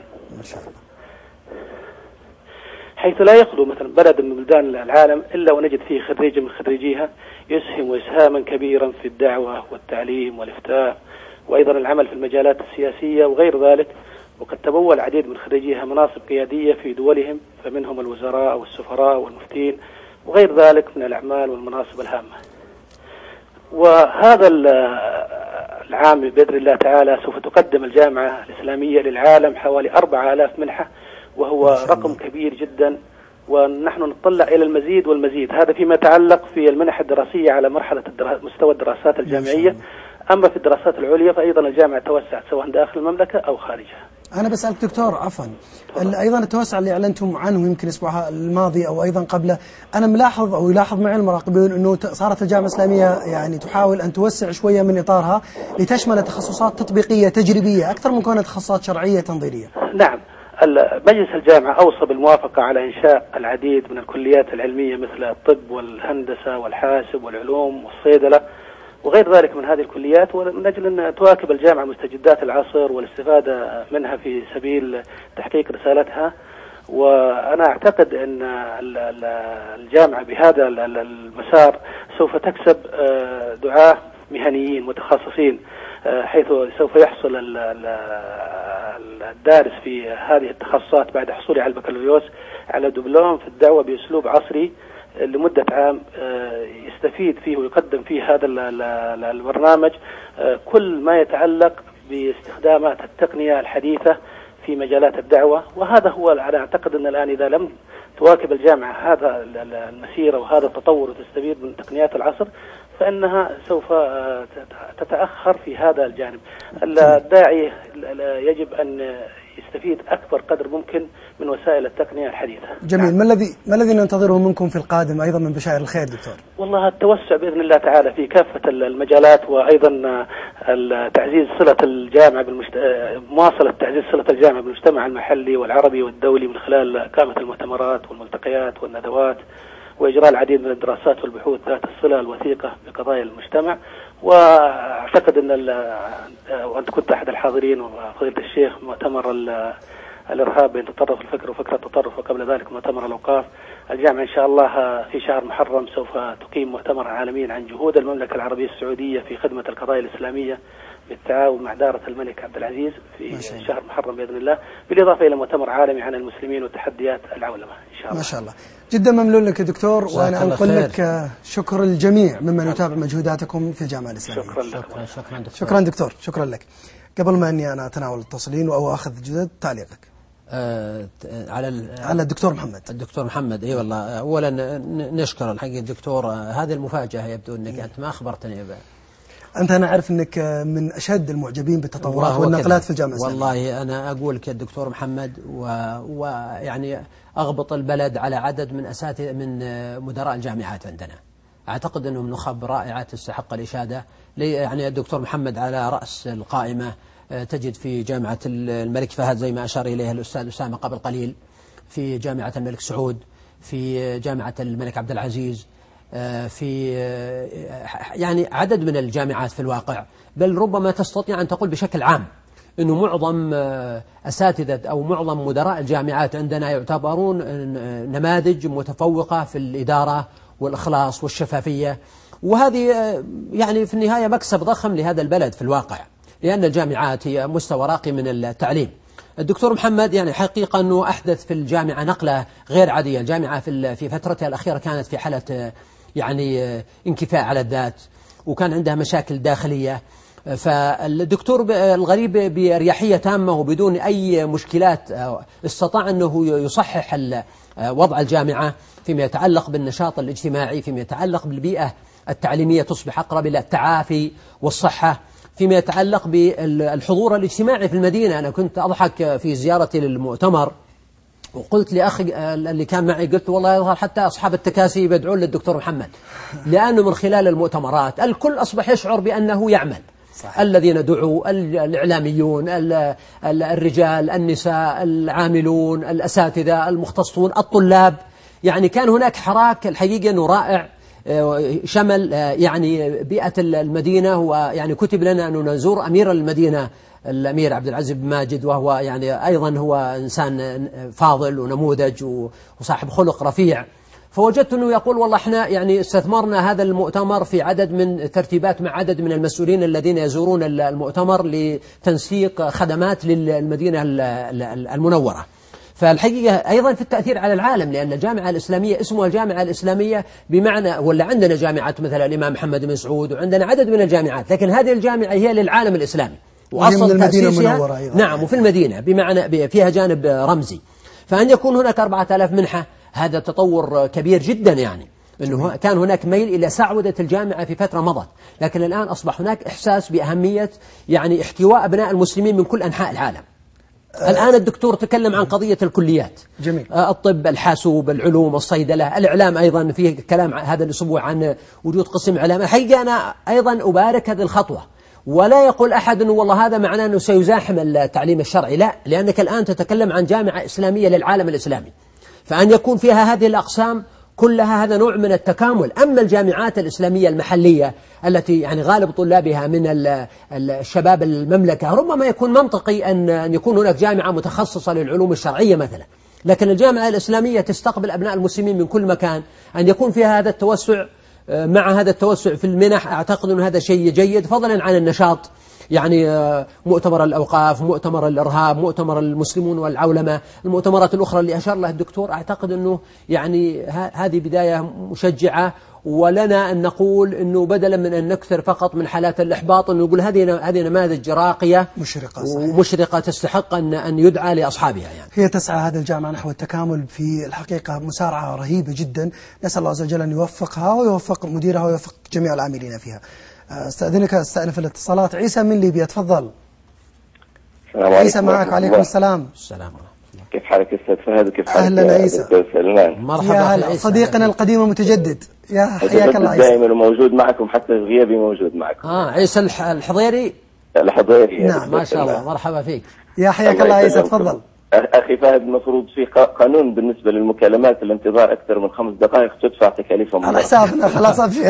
حيث لا يخلو مثلا بلد من بلدان العالم إلا ونجد فيه خريج من خريجيها يسهم إسهاما كبيرا في الدعوة والتعليم والإفتاء، وأيضا العمل في المجالات السياسية وغير ذلك. وقد تبول العديد من خريجيها مناصب قيادية في دولهم، فمنهم الوزراء والسفراء والمفتين وغير ذلك من الأعمال والمناصب الهامة. وهذا العام بإذن الله تعالى سوف تقدم الجامعة الإسلامية للعالم حوالي 4000 منحة، وهو رقم كبير جدا، ونحن نطلع إلى المزيد والمزيد. هذا فيما يتعلق في المنح الدراسية على مرحلة مستوى الدراسات الجامعية. أما في الدراسات العليا فأيضا الجامعة توسعت سواء داخل المملكة أو خارجها. أنا بسألك دكتور عفوا، أيضا التوسع اللي أعلنتم عنه يمكن الأسبوع الماضي أو أيضا قبله، أنا ملاحظ أو يلاحظ معي المراقبين أنه صارت الجامعة الإسلامية يعني تحاول أن توسع شوية من إطارها لتشمل تخصصات تطبيقية تجريبية أكثر من كونها تخصصات شرعية تنظيرية. نعم، مجلس الجامعة أوصى بالموافقة على إنشاء العديد من الكليات العلمية مثل الطب والهندسة والحاسب والعلوم والصيدلة وغير ذلك من هذه الكليات، ومن أجل أن تواكب الجامعة مستجدات العصر والاستفادة منها في سبيل تحقيق رسالتها. وأنا أعتقد أن الجامعة بهذا المسار سوف تكسب دعاة مهنيين متخصصين، حيث سوف يحصل الدارس في هذه التخصصات بعد حصوله على البكالوريوس على دبلوم في الدعوة بأسلوب عصري لمدة عام، يستفيد فيه ويقدم فيه هذا البرنامج كل ما يتعلق باستخدامات التقنية الحديثة في مجالات الدعوة. وهذا هو أنا أعتقد أن الآن إذا لم تواكب الجامعة هذا المسيرة وهذا التطور وتستفيد من تقنيات العصر فإنها سوف تتأخر في هذا الجانب. الداعي يجب أن يستفيد أكبر قدر ممكن من وسائل التقنية الحديثة. جميل. ما الذي ننتظره منكم في القادم أيضا من بشائر الخير دكتور؟ والله التوسع بإذن الله تعالى في كافة المجالات، وأيضا تعزيز صلة الجامعة مواصلة تعزيز صلة الجامعة بالمجتمع المحلي والعربي والدولي من خلال إقامة المؤتمرات والملتقيات والندوات وإجراء العديد من الدراسات والبحوث ذات الصلة الوثيقة بقضايا المجتمع. وأعتقد أن وأنت كنت أحد الحاضرين وفضيلة الشيخ مؤتمر الإرهاب بين تطرف الفكر وفكرة التطرف، وقبل ذلك مؤتمر الأوقاف. الجامعة إن شاء الله في شهر محرم سوف تقيم مؤتمر عالمي عن جهود المملكة العربية السعودية في خدمة القضايا الإسلامية بالتعاون مع دارة الملك عبد العزيز في شهر محرم بإذن الله، بالإضافة إلى مؤتمر عالمي عن المسلمين وتحديات العولمة إن شاء الله. ما شاء الله. جدا ممنون لك دكتور، وأنا أنقل لك شكر الجميع ممن يتابع مجهوداتكم في الجامعة الإسلامية. شكرا دكتور. شكرا لك. قبل ما أني أنا أتناول التصلين أو أخذ جدد تعليقك على الدكتور محمد. الدكتور محمد اي والله، اولا نشكر الحقيقه الدكتور، هذه المفاجاه يبدو انك انت ما اخبرتني بها. أنا أعرف أنك من أشد المعجبين بالتطورات والنقلات في الجامعة الإسلامية. والله أنا أقول كالدكتور محمد ويعني أغبط البلد على عدد من أساتذة من مدراء الجامعات عندنا، أعتقد أنهم نخب رائعة تستحق الإشادة. يعني الدكتور محمد على رأس القائمة تجد في جامعة الملك فهد زي ما أشار إليها الأستاذ أسامة قبل قليل، في جامعة الملك سعود، في جامعة الملك عبد العزيز، في يعني عدد من الجامعات في الواقع. بل ربما تستطيع أن تقول بشكل عام أنه معظم أساتذة أو معظم مدراء الجامعات عندنا يعتبرون نماذج متفوقة في الإدارة والإخلاص والشفافية، وهذه يعني في النهاية مكسب ضخم لهذا البلد في الواقع، لأن الجامعات هي مستوى راقي من التعليم. الدكتور محمد يعني حقيقة أنه أحدث في الجامعة نقلة غير عادية. الجامعة في فترتها الأخيرة كانت في حالة يعني انكفاء على الذات، وكان عندها مشاكل داخلية. فالدكتور الغريب بأريحية تامة وبدون أي مشكلات استطاع أنه يصحح وضع الجامعة فيما يتعلق بالنشاط الاجتماعي، فيما يتعلق بالبيئة التعليمية تصبح أقرب إلى التعافي والصحة، فيما يتعلق بالحضور الاجتماعي في المدينة. أنا كنت أضحك في زيارتي للمؤتمر وقلت لأخي اللي كان معي، قلت والله يظهر حتى أصحاب التكاسي يدعون للدكتور محمد، لأنه من خلال المؤتمرات الكل أصبح يشعر بأنه يعمل. صحيح. الذين دعوا، الإعلاميون، الرجال، النساء، العاملون، الأساتذة، المختصون، الطلاب، يعني كان هناك حراك الحقيقة أنه رائع شمل يعني بيئة المدينة. ويعني كتب لنا أن نزور أمير المدينة الأمير عبد العزيز بن ماجد، وهو يعني أيضا هو إنسان فاضل ونموذج وصاحب خلق رفيع. فوجدت أنه يقول والله احنا يعني استثمرنا هذا المؤتمر في عدد من ترتيبات مع عدد من المسؤولين الذين يزورون المؤتمر لتنسيق خدمات للمدينة المنورة. فالحقيقة أيضا في التأثير على العالم، لأن الجامعة الإسلامية اسمها الجامعة الإسلامية بمعنى، ولا عندنا جامعة مثلا الإمام محمد بن سعود وعندنا عدد من الجامعات، لكن هذه الجامعة هي للعالم الإسلامي وأصل تأسيسها نعم وفي المدينة بمعنى فيها جانب رمزي. فأن يكون هناك 4000 منحة هذا تطور كبير جدا يعني. أنه كان هناك ميل إلى سعودة الجامعة في فترة مضت، لكن الآن أصبح هناك إحساس بأهمية يعني احتواء أبناء المسلمين من كل أنحاء العالم. الآن الدكتور تكلم عن قضية الكليات، جميل. الطب، الحاسوب، العلوم، الصيدلة، الإعلام أيضا فيه كلام هذا الأسبوع عن وجود قسم إعلام. الحقيقة أنا أيضا أبارك هذه الخطوة، ولا يقول أحد أنه والله هذا معناه أنه سيزاحم التعليم الشرعي، لا، لأنك الآن تتكلم عن جامعة إسلامية للعالم الإسلامي، فأن يكون فيها هذه الأقسام كلها هذا نوع من التكامل. أما الجامعات الإسلامية المحلية التي يعني غالب طلابها من الشباب المملكة، ربما يكون منطقي أن يكون هناك جامعة متخصصة للعلوم الشرعية مثلا، لكن الجامعة الإسلامية تستقبل أبناء المسلمين من كل مكان، أن يكون فيها هذا التوسع. مع هذا التوسع في المنح أعتقد أن هذا شيء جيد، فضلا عن النشاط، يعني مؤتمر الأوقاف، مؤتمر الإرهاب، مؤتمر المسلمون والعولمة، المؤتمرات الأخرى اللي أشار لها الدكتور، أعتقد أنه يعني هذه بداية مشجعة. ولنا أن نقول أنه بدلا من أن نكثر فقط من حالات الإحباط، أن نقول هذه نماذج راقية مشرقة تستحق أن يدعى لأصحابها. يعني هي تسعى هذه الجامعة نحو التكامل، في الحقيقة مسارعة رهيبة جدا، نسأل الله عز وجل أن يوفقها ويوفق مديرها ويوفق جميع العاملين فيها. استأنف الاتصالات. عيسى من ليبيا، تفضل. السلام عليكم. عيسى معك. وعليكم السلام. السلام. كيف حالك أستاذ فهد وكيف حالك؟ أهلا عيسى. مرحبا. يا هلا صديقنا القديم المتجدد، يا حياك الله عيسى. دائما موجود معكم، حتى غيابي موجود معكم. عيسى الحضيري. الحضيري. نعم ما شاء الله، مرحبا فيك. يا حياك الله عيسى، تفضل. أخي فهد، المفروض في قانون بالنسبة للمكالمات، الانتظار أكثر من 5 دقائق تدفع تكاليفهم على حسابنا. خلاص أبشر.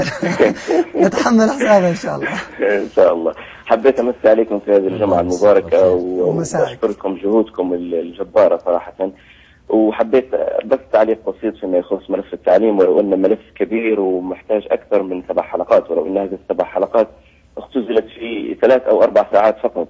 نتحمل حسابه إن شاء الله. إن شاء الله. حبيت أمسي عليكم في هذه الجمعة المباركة وأشكركم جهودكم الجبارة صراحة. وحبيت بس تعليق بسيط فيما يخص ملف التعليم، ولو أن ملف كبير ومحتاج أكثر من 7 حلقات، ولو أن هذه ال7 حلقات اختزلت في 3 أو 4 ساعات فقط.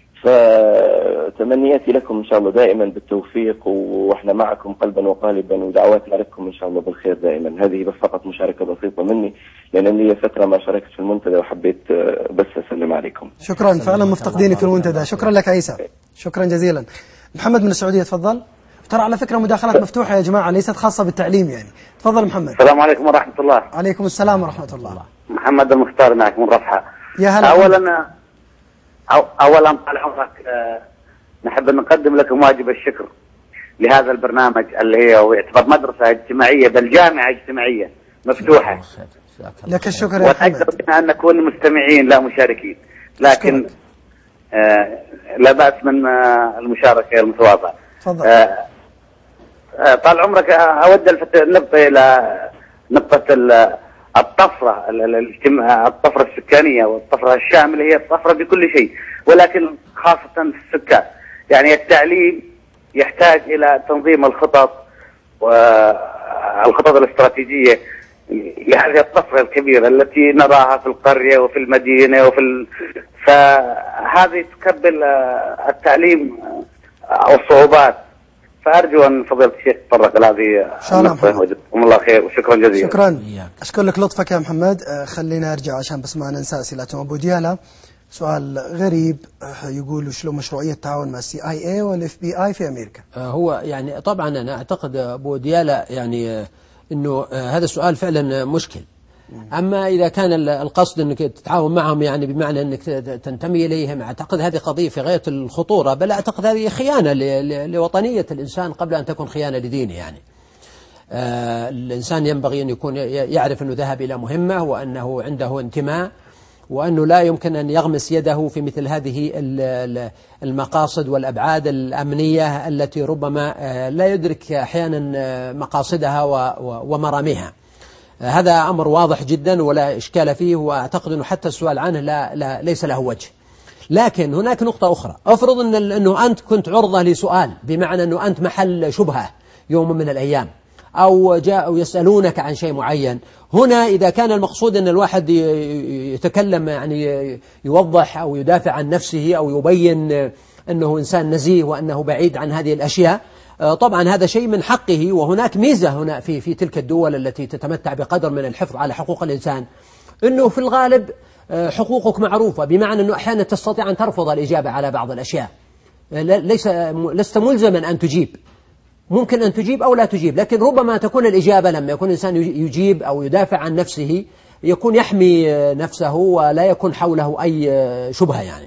فتمنياتي لكم إن شاء الله دائما بالتوفيق، وإحنا معكم قلبا وقالبا، ودعواتنا لكم إن شاء الله بالخير دائما. هذه بس فقط مشاركة بسيطة مني، لأن لي فترة ما شاركت في المنتدى، وحبيت بس أسلم عليكم. شكرا، فعلا مفتقدينك في المنتدى. شكرا لك عيسى، شكرا جزيلا. محمد من السعودية، تفضل. ترى على فكرة مداخلات مفتوحة يا جماعة، ليست خاصة بالتعليم يعني. تفضل محمد. السلام عليكم ورحمة الله. عليكم السلام ورحمة الله. محمد المختار معك من رفحة. يا هلا. أولا طال عمرك، نحب أن نقدم لكم واجب الشكر لهذا البرنامج اللي هي يعتبر مدرسة اجتماعية بل جامعة اجتماعية مفتوحة. لك الشكر يا محمد. وأكثر بنا أن نكون مستمعين لا مشاركين، لكن لا بأس من المشاركة المتواضعة. تفضل. طال عمرك، أود الفت النقطة إلى نقطة الطفرة الطفرة السكانية والطفرة الشاملة، هي الطفرة بكل شيء، ولكن خاصة في السكان. يعني التعليم يحتاج إلى تنظيم الخطط والخطط الاستراتيجية لهذه الطفرة الكبيرة التي نراها في القرية وفي المدينة فهذه تقبل التعليم الصعوبات. فأرجو أن فضيلة الشيخ تطرق لهذه النقطة. وجزاكم الله خير وشكرا جزيلا. شكرا، أشكر لك لطفك يا محمد. خلينا أرجع عشان بس ما ننسى أسئلتهم. أبو ديالة سؤال غريب، يقول شلون مشروعية التعاون مع CIA والFBI في أمريكا؟ هو يعني طبعا أنا أعتقد أبو ديالة يعني أنه هذا السؤال فعلا مشكل. أما إذا كان القصد أنك تتعاون معهم يعني بمعنى أنك تنتمي إليهم، أعتقد هذه قضية في غاية الخطورة، بل أعتقد هذه خيانة لوطنية الإنسان قبل أن تكون خيانة لدينه. يعني الإنسان ينبغي أن يكون يعرف أنه ذهب إلى مهمة، وأنه عنده انتماء، وأنه لا يمكن أن يغمس يده في مثل هذه المقاصد والأبعاد الأمنية التي ربما لا يدرك أحيانا مقاصدها ومراميها. هذا أمر واضح جدا ولا إشكال فيه، وأعتقد أنه حتى السؤال عنه ليس له وجه. لكن هناك نقطة أخرى، أفرض أنه أنت كنت عرضة لسؤال، بمعنى أنه أنت محل شبهة يوم من الأيام، أو جاءوا يسألونك عن شيء معين. هنا إذا كان المقصود أن الواحد يتكلم يعني يوضح أو يدافع عن نفسه أو يبين أنه إنسان نزيه وأنه بعيد عن هذه الأشياء، طبعا هذا شيء من حقه. وهناك ميزة هنا في تلك الدول التي تتمتع بقدر من الحفظ على حقوق الإنسان، أنه في الغالب حقوقك معروفة، بمعنى أنه أحيانا تستطيع أن ترفض الإجابة على بعض الأشياء، لست ملزما أن تجيب. ممكن أن تجيب أو لا تجيب، لكن ربما تكون الإجابة لما يكون الإنسان يجيب أو يدافع عن نفسه يكون يحمي نفسه ولا يكون حوله أي شبهة يعني.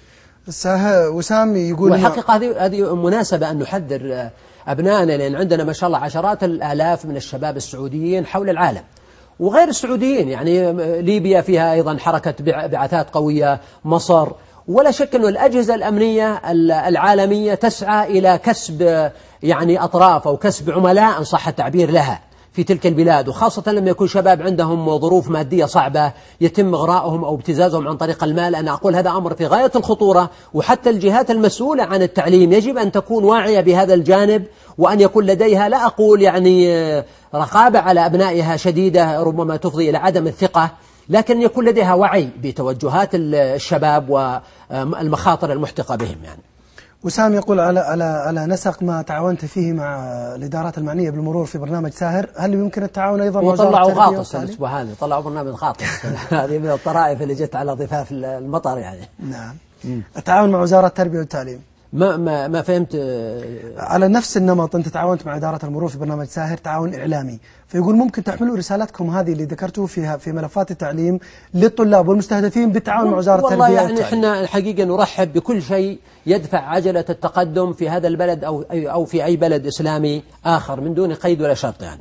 وسام يقول والحقيقة هذه مناسبة أن نحذر أبنائنا، لأن عندنا ما شاء الله عشرات الآلاف من الشباب السعوديين حول العالم وغير السعوديين، يعني ليبيا فيها أيضا حركة بعثات قوية، مصر، ولا شك أن الأجهزة الأمنية العالمية تسعى إلى كسب يعني أطراف أو كسب عملاء إن صح التعبير لها في تلك البلاد، وخاصة لما يكون شباب عندهم ظروف مادية صعبة يتم إغراءهم أو ابتزازهم عن طريق المال. أنا أقول هذا أمر في غاية الخطورة، وحتى الجهات المسؤولة عن التعليم يجب أن تكون واعية بهذا الجانب، وأن يكون لديها لا أقول يعني رقابة على أبنائها شديدة ربما تفضي إلى عدم الثقة، لكن يكون لديها وعي بتوجهات الشباب والمخاطر المحتقة بهم يعني. وسام يقول على نسق ما تعاونت فيه مع الإدارات المعنية بالمرور في برنامج ساهر، هل يمكن التعاون أيضا مع وزارة التربية والتعليم؟ غاطس الأسبوع هذا طلعوا برنامج غاطس هذه من الطرائف اللي جت على ضفاف المطر يعني. نعم. التعاون مع وزارة التربية والتعليم ما فهمت. على نفس النمط أنت تعاونت مع إدارة المرور في برنامج ساهر تعاون إعلامي، فيقول ممكن تحملوا رسالتكم هذه اللي ذكرتوا فيها في ملفات التعليم للطلاب والمستهدفين بالتعاون مع وزارة التربية والتعليم. والله يعني احنا الحقيقة نرحب بكل شيء يدفع عجلة التقدم في هذا البلد أو في أي بلد إسلامي آخر من دون قيد ولا شرط يعني.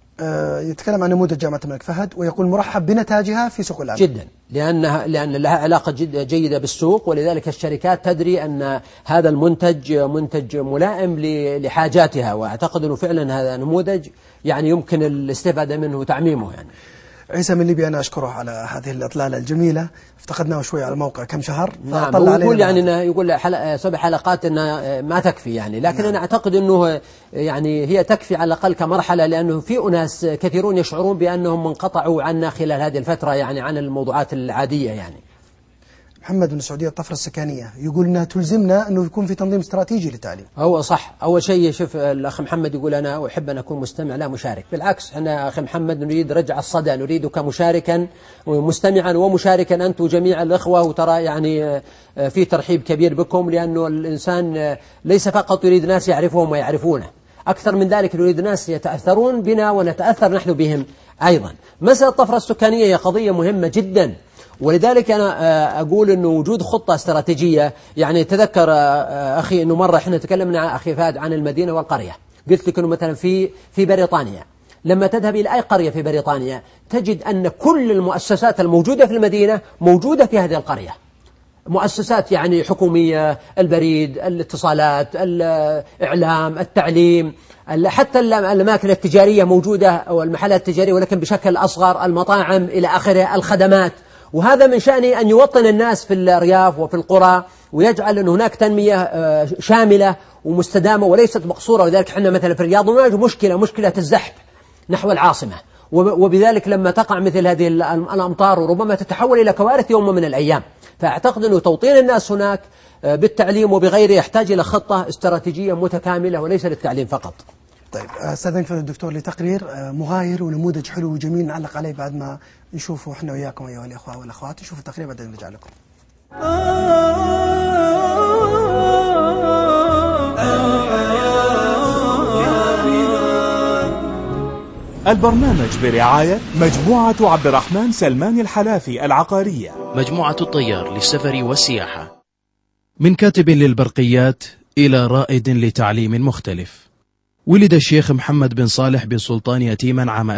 يتكلم عن نموذج جامعة الملك فهد ويقول مرحب بنتاجها في سوق العمل جدا، لأن لها علاقة جيدة بالسوق، ولذلك الشركات تدري أن هذا منتج ملائم لحاجاتها، وأعتقد أنه فعلا هذا نموذج يعني يمكن الاستفادة منه وتعميمه يعني. عيسى من ليبيا أنا أشكره على هذه الإطلالة الجميلة، افتقدناه شوي على الموقع كم شهر. نعم، يقول يعني إنه يقول 7 حلقات إنه ما تكفي يعني، لكن نعم. أنا أعتقد أنه يعني هي تكفي على الأقل كمرحلة، لأنه في أناس كثيرون يشعرون بأنهم منقطعوا عنا خلال هذه الفترة يعني عن الموضوعات العادية يعني. محمد من السعودية الطفرة السكانية يقول أنها تلزمنا أنه يكون في تنظيم استراتيجي للتعليم. هو صح، أول شيء شوف الأخ محمد يقول أنا أحب أن أكون مستمع لا مشارك، بالعكس احنا أخي محمد نريد رجع الصدى، نريدك مشاركا ومستمعا ومشاركا أنت وجميع الإخوة، وترى يعني في ترحيب كبير بكم، لأنه الإنسان ليس فقط يريد ناس يعرفهم ويعرفونه، أكثر من ذلك يريد ناس يتأثرون بنا ونتأثر نحن بهم أيضا. مسألة الطفرة السكانية هي قضية مهمة جدا، ولذلك أنا أقول أنه وجود خطة استراتيجية يعني. تذكر أخي أنه مرة إحنا تكلمنا أخي فهد عن المدينة والقرية، قلت لك أنه مثلا في بريطانيا لما تذهب إلى أي قرية في بريطانيا تجد أن كل المؤسسات الموجودة في المدينة موجودة في هذه القرية، مؤسسات يعني حكومية، البريد، الاتصالات، الإعلام، التعليم، حتى الأماكن التجارية موجودة والمحلات التجارية ولكن بشكل أصغر، المطاعم إلى آخره، الخدمات. وهذا من شأنه أن يوطن الناس في الأرياف وفي القرى ويجعل أن هناك تنمية شاملة ومستدامة وليست مقصورة. ولذلك احنا مثلا في الرياض نواجه مشكلة الزحف نحو العاصمة، وبذلك لما تقع مثل هذه الأمطار وربما تتحول إلى كوارث يوم من الأيام. فأعتقد أنه توطين الناس هناك بالتعليم وبغيره يحتاج إلى خطة استراتيجية متكاملة وليس للتعليم فقط. طيب استاذنك الدكتور لتقرير مغاير ونموذج حلو وجميل نعلق عليه بعد ما نشوفه احنا وياكم ايها الاخوه والاخوات. نشوف التقرير بعدين نرجع لكم. البرنامج برعاية مجموعة عبد الرحمن سلمان الحلافي العقارية، مجموعة الطيار للسفر والسياحة. من كاتب للبرقيات إلى رائد لتعليم مختلف. ولد الشيخ محمد بن صالح بن سلطان يتيما عام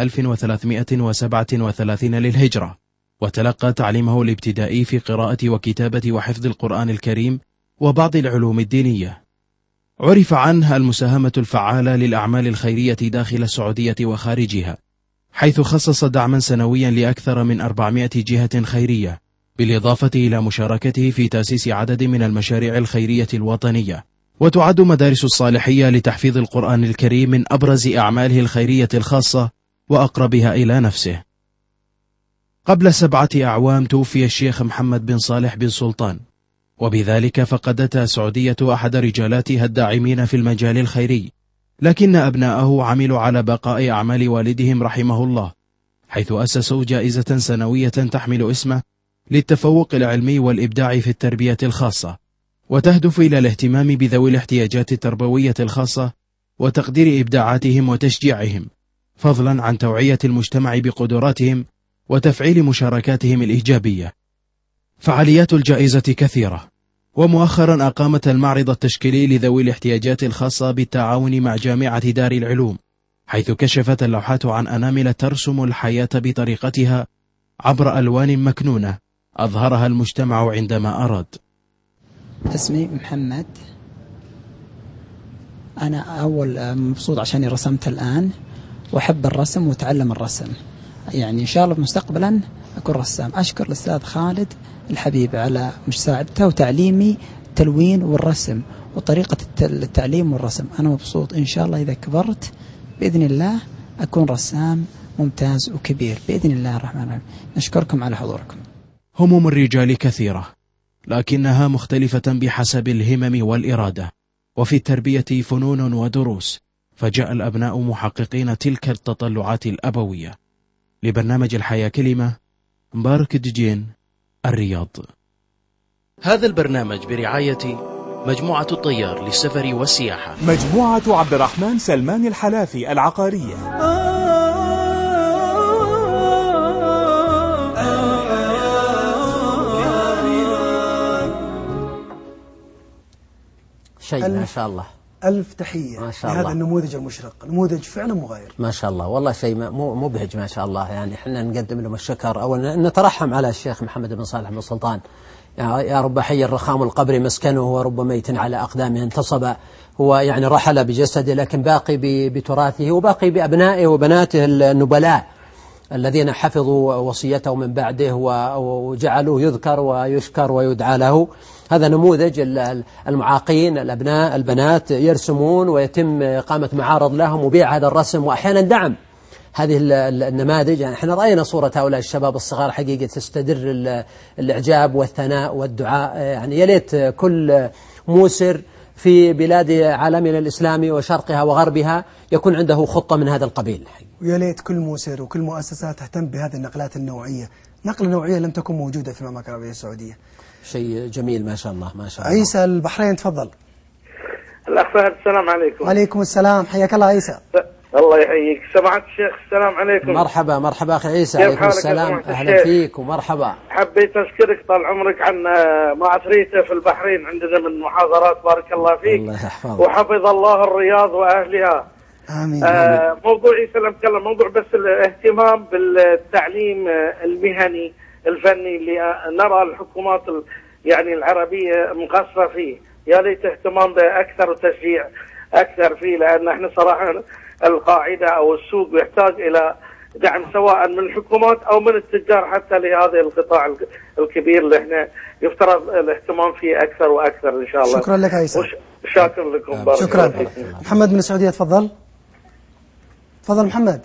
1337 للهجرة، وتلقى تعليمه الابتدائي في قراءة وكتابة وحفظ القرآن الكريم وبعض العلوم الدينية. عرف عنه المساهمة الفعالة للأعمال الخيرية داخل السعودية وخارجها، حيث خصص دعما سنويا لأكثر من 400 جهة خيرية، بالإضافة إلى مشاركته في تأسيس عدد من المشاريع الخيرية الوطنية. وتعد مدارس الصالحية لتحفيظ القرآن الكريم من أبرز أعماله الخيرية الخاصة وأقربها إلى نفسه. قبل 7 أعوام توفي الشيخ محمد بن صالح بن سلطان، وبذلك فقدت السعودية أحد رجالاتها الداعمين في المجال الخيري، لكن أبناءه عملوا على بقاء أعمال والدهم رحمه الله، حيث أسسوا جائزة سنوية تحمل اسمه للتفوق العلمي والإبداع في التربية الخاصة، وتهدف إلى الاهتمام بذوي الاحتياجات التربوية الخاصة وتقدير إبداعاتهم وتشجيعهم، فضلا عن توعية المجتمع بقدراتهم وتفعيل مشاركاتهم الإيجابية. فعاليات الجائزة كثيرة، ومؤخرا أقامت المعرض التشكيلي لذوي الاحتياجات الخاصة بالتعاون مع جامعة دار العلوم، حيث كشفت اللوحات عن أنامل ترسم الحياة بطريقتها عبر ألوان مكنونة أظهرها المجتمع عندما أراد. اسمي محمد. أنا أول مبسوط عشان رسمت الآن، وأحب الرسم وأتعلم الرسم، يعني إن شاء الله مستقبلا أكون رسام. أشكر الأستاذ خالد الحبيب على مساعدته وتعليمي التلوين والرسم وطريقة التعليم والرسم. أنا مبسوط إن شاء الله إذا كبرت بإذن الله أكون رسام ممتاز وكبير بإذن الله الرحمن الرحيم. نشكركم على حضوركم. هموم الرجال كثيرة، لكنها مختلفة بحسب الهمم والإرادة، وفي التربية فنون ودروس، فجاء الأبناء محققين تلك التطلعات الأبوية. لبرنامج الحياة كلمة، مبارك الدجين، الرياض. هذا البرنامج برعاية مجموعة الطيار للسفر والسياحة. مجموعة عبد الرحمن سلمان الحلافي العقارية. شيء ما شاء الله. ألف تحية لهذا النموذج المشرق، نموذج فعلا مغاير ما شاء الله، والله شيء مبهج ما شاء الله. يعني احنا نقدم لهم الشكر، أو نترحم على الشيخ محمد بن صالح بن سلطان. يا رب حي الرخام القبر مسكنه، ورب ميت على أقدامه انتصب. هو يعني رحل بجسده لكن باقي بتراثه، وباقي بأبنائه وبناته النبلاء الذين حفظوا وصيته من بعده وجعلوه يذكر ويشكر ويدعى له. هذا نموذج المعاقين، الأبناء البنات يرسمون ويتم إقامة معارض لهم وبيع هذا الرسم، وأحيانا دعم هذه النماذج. يعني احنا رأينا صورة هؤلاء الشباب الصغار حقيقة تستدر الإعجاب والثناء والدعاء. يعني يا ليت كل موسر في بلاد عالمنا الإسلامي وشرقها وغربها يكون عنده خطة من هذا القبيل. ويا ليت كل موسر وكل مؤسسات تهتم بهذه النقلات النوعية، نقلة نوعية لم تكن موجودة في المملكة العربية السعودية. شيء جميل ما شاء الله ما شاء الله. عيسى البحرين تفضل. الأخ فهد السلام عليكم. وعليكم السلام، حياك الله عيسى. الله يحييك سماحة الشيخ. السلام عليكم. مرحبا مرحبا أخي عيسى. عليكم السلام، أهلا فيك ومرحبا. حبيت أشكرك طال عمرك عن ما أثريته في البحرين عندنا من محاضرات، بارك الله فيك. الله يحفظك. وحفظ الله الرياض وأهلها. آمين. موضوعي سلام موضوع بس الاهتمام بالتعليم المهني الفني اللي نرى الحكومات يعني العربية مقصرة فيه. يا ليت اهتمام أكثر وتشجيع أكثر فيه، لأن احنا صراحة القاعدة أو السوق يحتاج إلى دعم سواء من الحكومات أو من التجار حتى لهذا القطاع الكبير اللي احنا يفترض الاهتمام فيه أكثر وأكثر إن شاء الله. شكرا لك عيسى. شاكر لكم. شكرا. محمد من السعودية تفضل. تفضل محمد.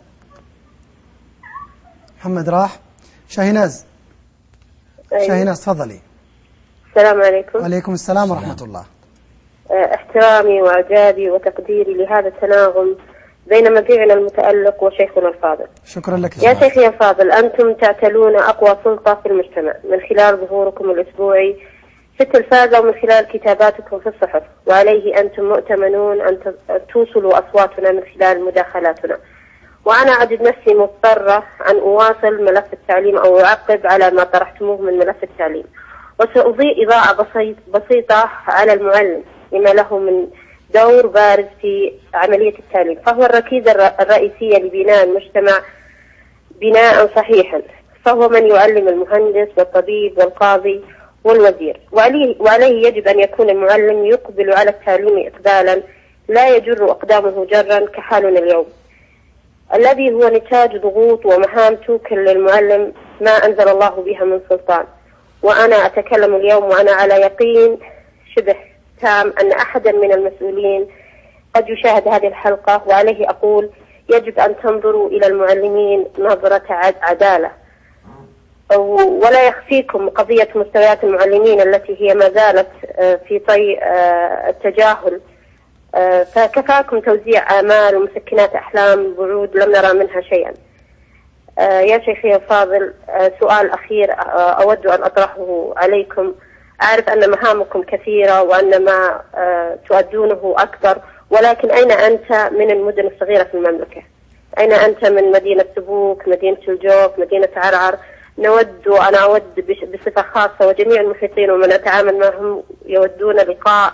محمد راح. شاهيناز. شاهيناز تفضلي. السلام عليكم. وعليكم السلام ورحمة الله. احترامي وإعجابي وتقديري لهذا التناغم بين مذيعنا المتألق وشيخنا الفاضل. شكرا لك يا شيخي الفاضل. أنتم تعتلون أقوى سلطة في المجتمع من خلال ظهوركم الأسبوعي في التلفاز ومن خلال كتاباتكم في الصحف، وعليه أنتم مؤتمنون أن توصلوا أصواتنا من خلال مداخلاتنا. وأنا أجد نفسي مضطرة أن أواصل ملف التعليم أو أعقب على ما طرحتموه من ملف التعليم، وسأضيء إضاءة بسيطة على المعلم لما له من دور بارز في عملية التعليم، فهو الركيزة الرئيسية لبناء المجتمع بناء صحيحا، فهو من يعلم المهندس والطبيب والقاضي والوزير، وعليه يجب أن يكون المعلم يقبل على التعليم إقبالا لا يجر أقدامه جرا كحالنا اليوم، الذي هو نتاج ضغوط ومهام توكل للمعلم ما أنزل الله بها من سلطان. وأنا أتكلم اليوم وأنا على يقين شبه تام أن أحدا من المسؤولين قد يشاهد هذه الحلقة، وعليه أقول يجب أن تنظروا إلى المعلمين نظرة عدالة، ولا يخفيكم قضية مستويات المعلمين التي هي ما زالت في طي التجاهل، فكفاكم توزيع آمال ومسكنات أحلام بعود لم نرى منها شيئا. يا شيخي الفاضل، سؤال أخير أود أن أطرحه عليكم. أعرف أن مهامكم كثيرة وأن ما تؤدونه أكبر، ولكن أين أنت من المدن الصغيرة في المملكة؟ أين أنت من مدينة تبوك، مدينة الجوف، مدينة عرعر؟ أنا أود بصفة خاصة وجميع المحيطين ومن أتعامل معهم يودون لقاء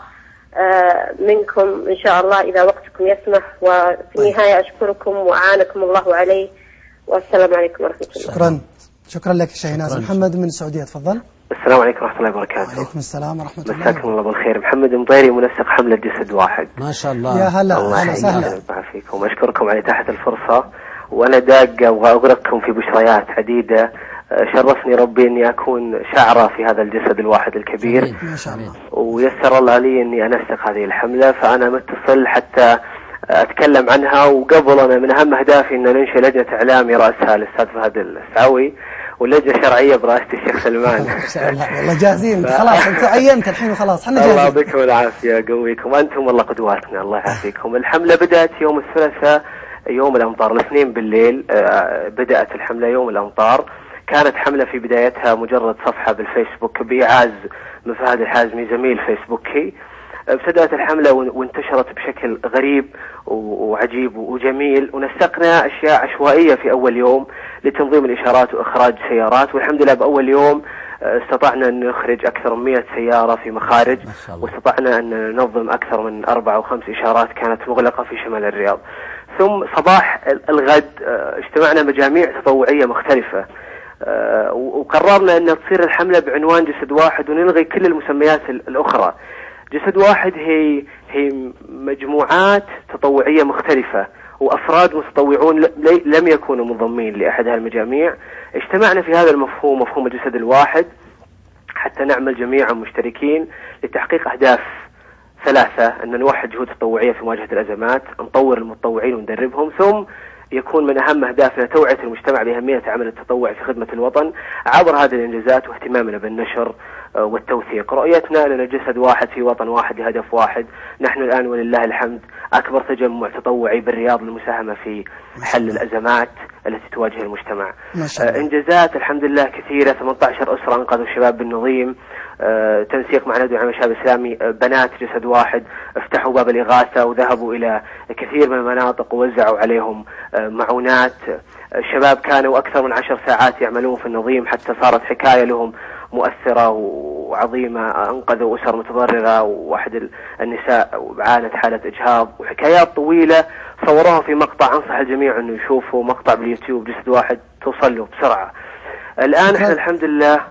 منكم إن شاء الله إذا وقتكم يسمح. وفي النهاية أشكركم وأعانكم الله عليه، والسلام عليكم ورحمة الله. شكرا لك شاهناز. محمد من السعودية تفضل. السلام عليكم ورحمة الله وبركاته. وعليكم السلام ورحمة الله. مساكم الله بالخير. محمد مطيري، منسق حملة جسد واحد. ما شاء الله. يا هلا. الله وسهلا فيكم. أشكركم على إتاحة الفرصة، وأنا داق أبغى أغرقكم في بشريات عديدة. شرفني ربي أني أكون شعرة في هذا الجسد الواحد الكبير ما شاء الله. ويسر الله لي أني أنسق هذه الحملة، فأنا متصل حتى أتكلم عنها. وقبل أنا من أهم أهدافي أن ننشئ لجنة إعلام يرأسها الأستاذ فهد السعوي، واللجنة شرعية برئاسة الشيخ سلمان. والله جاهزين خلاص، أنت عينت الحين وخلاص احنا جاهزين. الله يعطيكم العافية، قويكم أنتم والله قدواتنا، الله يعافيكم. الحملة بدأت يوم الثلاثاء يوم الأمطار، الاثنين بالليل بدأت الحملة يوم الأمطار. كانت حملة في بدايتها مجرد صفحة بالفيسبوك بإعاز من فهد الحازمي زميل فيسبوكي. ابتدأت الحملة وانتشرت بشكل غريب وعجيب وجميل، ونسقنا أشياء عشوائية في أول يوم لتنظيم الإشارات وإخراج سيارات، والحمد لله بأول يوم استطعنا أن نخرج أكثر من 100 سيارة في مخارج، واستطعنا أن ننظم أكثر من 4 أو 5 إشارات كانت مغلقة في شمال الرياض. ثم صباح الغد اجتمعنا مجاميع تطوعية مختلفة، وقررنا أن تصير الحملة بعنوان جسد واحد ونلغي كل المسميات الأخرى. جسد واحد هي مجموعات تطوعية مختلفة وأفراد متطوعون لم يكونوا منضمين لأحد هالمجاميع. اجتمعنا في هذا المفهوم، مفهوم الجسد الواحد، حتى نعمل جميعا مشتركين لتحقيق أهداف 3: أن نوحد جهود تطوعية في مواجهة الأزمات، نطور المتطوعين وندربهم، ثم يكون من أهم أهدافنا توعية المجتمع بأهمية عمل التطوع في خدمة الوطن عبر هذه الإنجازات واهتمامنا بالنشر والتوثيق. رؤيتنا أننا جسد واحد في وطن واحد لهدف واحد. نحن الآن ولله الحمد أكبر تجمع تطوعي بالرياض للمساهمة في حل الأزمات التي تواجه المجتمع. إنجازات الحمد لله كثيرة. 18 أسرة أنقذوا الشباب بالنظيم، تنسيق مع ندوة عام الشباب الإسلامي، بنات جسد واحد افتحوا باب الإغاثة وذهبوا إلى كثير من المناطق ووزعوا عليهم معونات. الشباب كانوا أكثر من 10 ساعات يعملون في النظيم حتى صارت حكاية لهم مؤثرة وعظيمة. أنقذوا أسر متضررة، وواحد النساء عانت حالة إجهاض، وحكايات طويلة صوروها في مقطع. أنصح الجميع أنه يشوفوا مقطع باليوتيوب جسد واحد، توصل له بسرعة. الآن احنا الحمد لله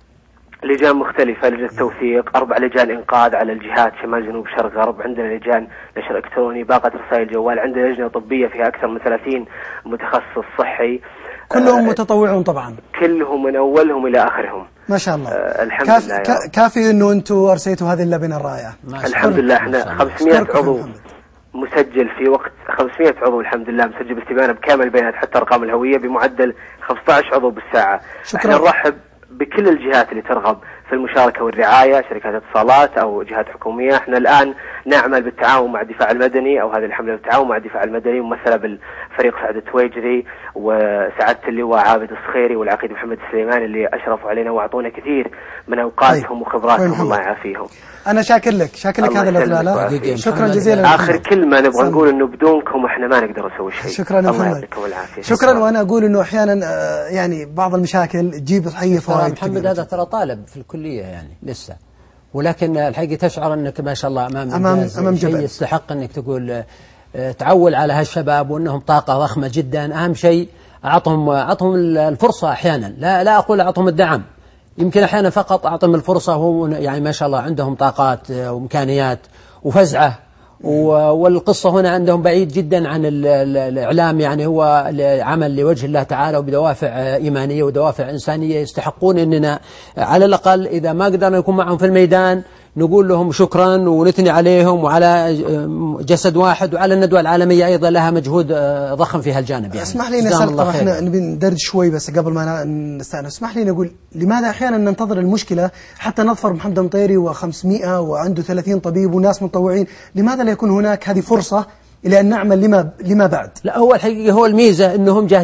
لجان مختلفة: لجنة توثيق، 4 لجان إنقاذ على الجهات شمال جنوب شرق غرب، عندنا لجان نشر إلكتروني، باقة رسائل جوال، عندنا لجنة طبية فيها أكثر من 30 متخصص صحي، كلهم متطوعون طبعا، كلهم من أولهم إلى آخرهم. ما شاء الله. الحمد لله. كافي أنه أنتم أرسيتوا هذه اللبنة الرائعة. الحمد لله. احنا 500 عضو مسجل في وقت 500 عضو الحمد لله مسجل باستبانة بكامل البيانات حتى أرقام الهوية بمعدل 15 عضو بالساعة. احنا نرحب بكل الجهات اللي ترغب في المشاركة والرعاية، شركات اتصالات أو جهات حكومية. احنا الآن نعمل بالتعاون مع الدفاع المدني، أو هذه الحملة بالتعاون مع الدفاع المدني ممثلة بالفريق سعد التويجري وسعادة اللواء عابد الصخيري والعقيد محمد السليمان اللي أشرفوا علينا وأعطونا كثير من أوقاتهم وخبراتهم، الله يعافيهم. أنا شاكر لك هذا الإطلالة، شكرا جزيلا. آخر كلمة نبغى نقول إنه بدونكم إحنا ما نقدر نسوي شيء. شكرا يا محمد. شكرا. وأنا أقول إنه أحيانا يعني بعض المشاكل تجيب أي فوائد. محمد هذا ترى طالب في الكلية يعني لسه، ولكن الحقيقة تشعر أنك ما شاء الله أمام شيء يستحق أنك تقول تعول على هالشباب وأنهم طاقة ضخمة جدا. أهم شيء أعطهم الفرصة. أحيانا لا أقول أعطهم الدعم، يمكن أحيانا فقط أعطهم الفرصة. وهم يعني ما شاء الله عندهم طاقات وإمكانيات وفزعة، والقصة هنا عندهم بعيد جدا عن الإعلام، يعني هو عمل لوجه الله تعالى وبدوافع إيمانية ودوافع إنسانية. يستحقون أننا على الأقل إذا ما قدرنا نكون معهم في الميدان نقول لهم شكرا ونثني عليهم وعلى جسد واحد وعلى الندوة العالمية أيضا لها مجهود ضخم في هالجانب. يعني اسمح لي نسأل، طبعا احنا نبي ندرج شوي بس قبل ما نستأنف. اسمح لي نقول لماذا أحيانا ننتظر المشكلة حتى نظفر محمد مطيري و500 وعنده 30 طبيب وناس متطوعين؟ لماذا لا يكون هناك هذه فرصة إلى أن نعمل لما بعد؟ لا، هو الحقيقة هو الميزة أنهم جاهزين.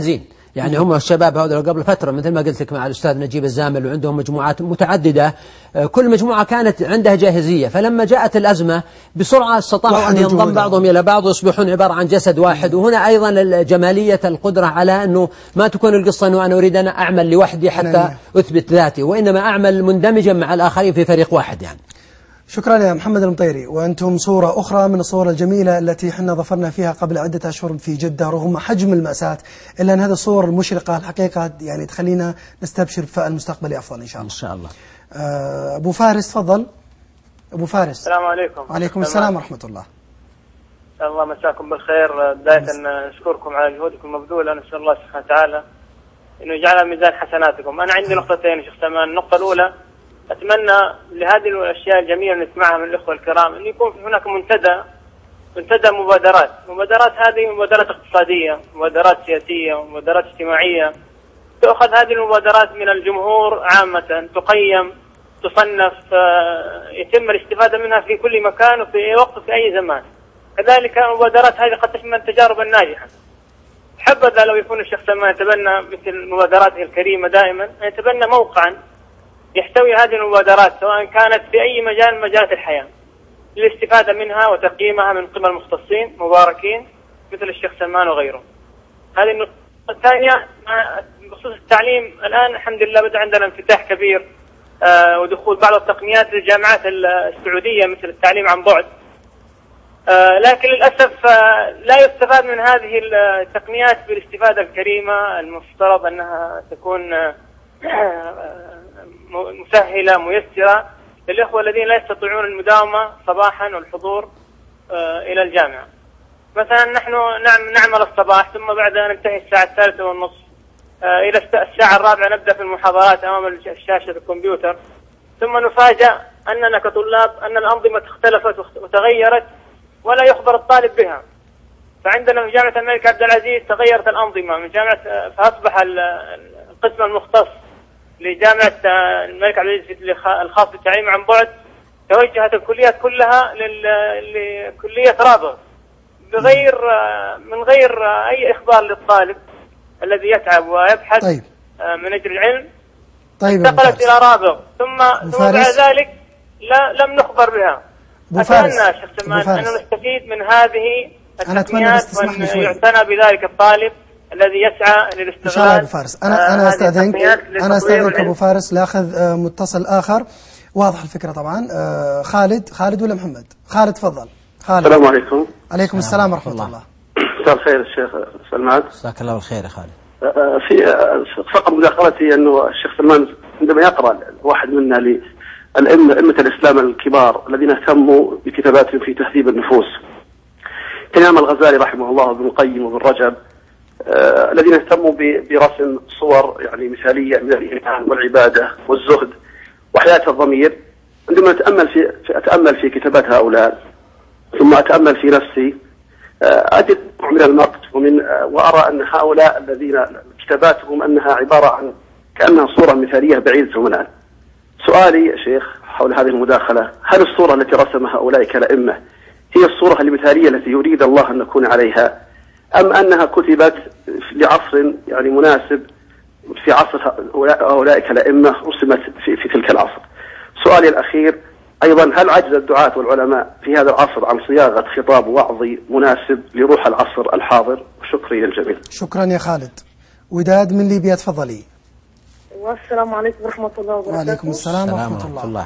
يعني هم الشباب هذول قبل فترة مثل ما قلت لك مع الأستاذ نجيب الزامل وعندهم مجموعات متعددة، كل مجموعة كانت عندها جاهزية، فلما جاءت الأزمة بسرعة استطاعوا أن ينضم بعضهم إلى بعض ويصبحون عبارة عن جسد واحد. وهنا أيضا جمالية القدرة على أنه ما تكون القصة أنه أنا أريد أن أعمل لوحدي حتى أثبت ذاتي، وإنما أعمل مندمجا مع الآخرين في فريق واحد يعني. شكرا يا محمد المطيري. وأنتم صورة أخرى من الصور الجميلة التي حنا ظفرنا فيها قبل عدة أشهر في جدة رغم حجم المأساة، إلا أن هذه الصور المشرقة الحقيقة يعني تخلينا نستبشر فالمستقبل أفضل إن شاء الله. إن شاء الله. أبو فارس تفضل. أبو فارس. السلام عليكم. وعليكم السلام ورحمة الله. الله مساكم بالخير. بداية نشكركم على جهودكم المبذولة، نسأل الله سبحانه وتعالى إنه يجعلها ميزان حسناتكم. أنا عندي نقطتين يا شيخ سلمان. النقطة الأولى، أتمنى لهذه الأشياء الجميلة اللي نسمعها من الإخوة الكرام أن يكون هناك منتدى مبادرات هذه مبادرات اقتصادية، مبادرات سياسية، مبادرات اجتماعية، تأخذ هذه المبادرات من الجمهور عامة، تقيم، تصنف، يتم الاستفادة منها في كل مكان وفي أي وقت وفي أي زمان. كذلك المبادرات هذه قد تشمل التجارب الناجحة. حبذا لو يكون الشيخ سلمان يتبنى مثل مبادراته الكريمة دائما، أن يتبنى موقعا يحتوي هذه المبادرات سواء كانت في أي مجال من مجالات الحياة للاستفادة منها وتقييمها من قبل المختصين مباركين مثل الشيخ سلمان وغيره. هذه النقطة الثانية بخصوص التعليم. الآن الحمد لله بدأ عندنا انفتاح كبير ودخول بعض التقنيات للجامعات السعودية مثل التعليم عن بعد، لكن للأسف لا يستفاد من هذه التقنيات بالاستفادة الكريمة المفترض أنها تكون مسهلة ميسرة للإخوة الذين لا يستطيعون المداومة صباحا والحضور إلى الجامعة. مثلا نحن نعمل الصباح ثم بعد أن ننتهي الساعة 3:30 إلى الساعة 4 نبدأ في المحاضرات أمام شاشة الكمبيوتر، ثم نفاجأ أننا كطلاب أن الأنظمة اختلفت وتغيرت ولا يخبر الطالب بها. فعندنا في جامعة الملك عبد العزيز تغيرت الأنظمة من فأصبح القسم المختص لجامعة الملك عبد العزيز الخاص بالتعليم عن بعد توجهت الكليات كلها لكلية رابغ من غير أي إخبار للطالب الذي يتعب ويبحث من أجل العلم. انتقلت إلى رابغ ثم بعد ذلك لم نخبر بها. أتمنى شيخ سلمان أن نستفيد من هذه التقنيات وأن يعتنى بذلك الطالب الذي يسعى للاستغلال. إن شاء الله أبو فارس. أنا أستأذنك أبو فارس لأخذ متصل آخر. واضح الفكرة طبعا. خالد ولا محمد؟ خالد تفضل. خالد. السلام عليكم. عليكم السلام ورحمة الله. مساء الخير الشيخ سلمان. مساك الله بالخير يا خالد. في فقط مداخلتي أنه الشيخ سلمان عندما يقرأ واحد منا لأئمة الإسلام الكبار الذين اهتموا بكتاباتهم في تهذيب النفوس كالإمام الغزالي رحمه الله وابن القيم وابن رجب، الذين اهتموا برسم صور يعني مثالية من الإيمان والعبادة والزهد وحياة الضمير، عندما أتأمل في كتابات هؤلاء ثم أتأمل في نفسي أجد من المقت وأرى أن هؤلاء الذين كتاباتهم أنها عبارة عن كأنها صورة مثالية بعيد الزمن. سؤالي يا شيخ حول هذه المداخلة، هل الصورة التي رسمها أولئك الأئمة هي الصورة المثالية التي يريد الله أن نكون عليها، أم أنها كتبت لعصر يعني مناسب في عصر أولئك الأئمة رسمت في تلك العصر؟ سؤالي الأخير أيضا، هل عجز الدعاة والعلماء في هذا العصر عن صياغة خطاب وعظي مناسب لروح العصر الحاضر؟ وشكري للجميع. شكرا يا خالد. وداد من ليبيا تفضلي. والسلام عليكم ورحمة الله وبركاته. وعليكم السلام ورحمة الله.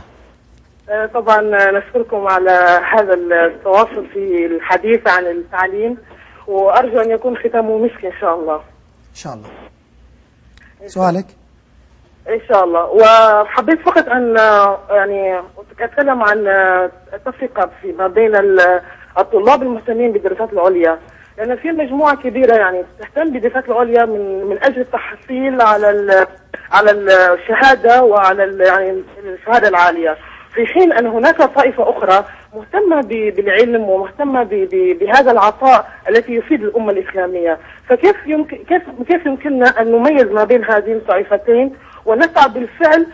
طبعا نشكركم على هذا التواصل في الحديث عن التعليم، وأرجو أن يكون ختامه مسك إن شاء الله. إن شاء الله. سؤالك؟ إن شاء الله. وحبيت فقط أن يعني أتكلم عن التفرقة ما بين الطلاب المهتمين بالدراسات العليا، لأن في مجموعة كبيرة يعني تهتم بالدراسات العليا من أجل التحصيل على الشهادة وعلى يعني الشهادة العالية، في حين أن هناك طائفة أخرى مهتمة بالعلم ومهتمة بهذا العطاء التي يفيد الأمة الإسلامية. فكيف يمكننا أن نميز ما بين هذين الطائفتين ونسعى بالفعل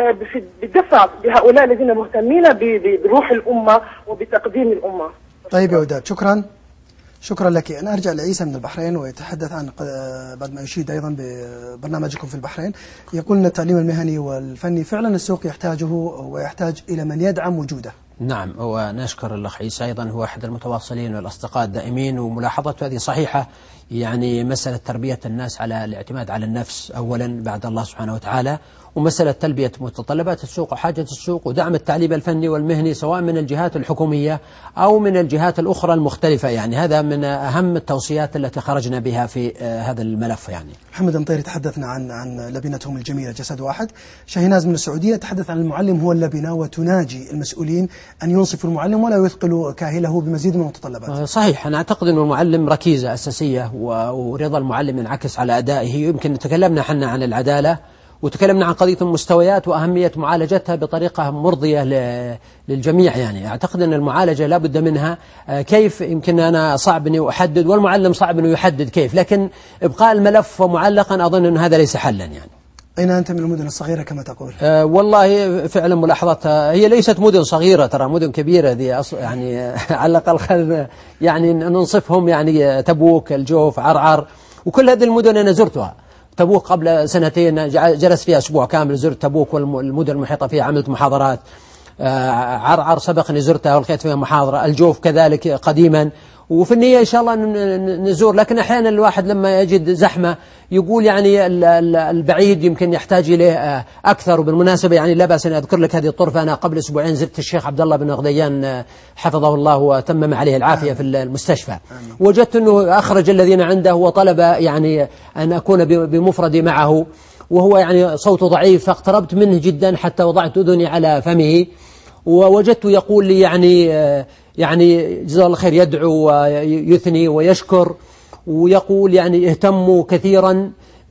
بالدفع بهؤلاء الذين مهتمين بروح الأمة وبتقديم الأمة؟ طيب يا وداد، شكرا لك. أنا أرجع لعيسى من البحرين ويتحدث عن بعد ما يشيد أيضا ببرنامجكم في البحرين. يقول أن التعليم المهني والفني فعلا السوق يحتاجه ويحتاج إلى من يدعم وجوده. نعم، ونشكر الأخ عيسى أيضا، هو أحد المتواصلين والأصدقاء الدائمين، وملاحظته هذه صحيحة. يعني مسألة تربية الناس على الاعتماد على النفس أولا بعد الله سبحانه وتعالى، ومسألة تلبية متطلبات السوق وحاجة السوق، ودعم التعليم الفني والمهني سواء من الجهات الحكومية أو من الجهات الأخرى المختلفة. يعني هذا من أهم التوصيات التي خرجنا بها في هذا الملف. يعني محمد مطيري تحدثنا عن لبنتهم الجميلة جسد واحد. شاهيناز من السعودية تحدث عن المعلم هو اللبنة، وتناجي المسؤولين أن ينصفوا المعلم ولا يثقلوا كاهله بمزيد من المتطلبات. صحيح، أنا أعتقد أن المعلم ركيزة أساسية، ورضا المعلم ينعكس على أدائه. يمكن تكلمنا حنا عن العدالة، وتكلمنا عن قضية المستويات وأهمية معالجتها بطريقة مرضية للجميع. يعني أعتقد أن المعالجة لا بد منها. كيف يمكن أنا صعب أني أحدد، والمعلم صعب أنه يحدد كيف، لكن إبقاء الملف معلقا أظن أن هذا ليس حلا. يعني أين أنت من المدن الصغيرة كما تقول؟ والله فعلا ملاحظتها، هي ليست مدن صغيرة، ترى مدن كبيرة دي يعني على الأقل يعني ننصفهم. يعني تبوك، الجوف، عرعر، وكل هذه المدن أنا زرتها. تبوك قبل سنتين جلست فيها أسبوع كامل، زرت تبوك والمدن المحيطة فيها، عملت محاضرات. عرعر سبقني زرتها والقيت فيها محاضرة. الجوف كذلك قديما، وفي النية إن شاء الله نزور. لكن أحيانا الواحد لما يجد زحمة يقول يعني البعيد يمكن يحتاج إليه أكثر. وبالمناسبة يعني لا بأس أن أذكر لك هذه الطرفة. أنا قبل أسبوعين زرت الشيخ عبد الله بن غديان حفظه الله وتمم عليه العافية في المستشفى. وجدت أنه أخرج الذين عنده وطلب يعني أن أكون بمفردي معه، وهو يعني صوته ضعيف، فاقتربت منه جدا حتى وضعت أذني على فمه، ووجدت يقول لي يعني جزاه الله خير، يدعو ويثني ويشكر، ويقول يعني اهتموا كثيرا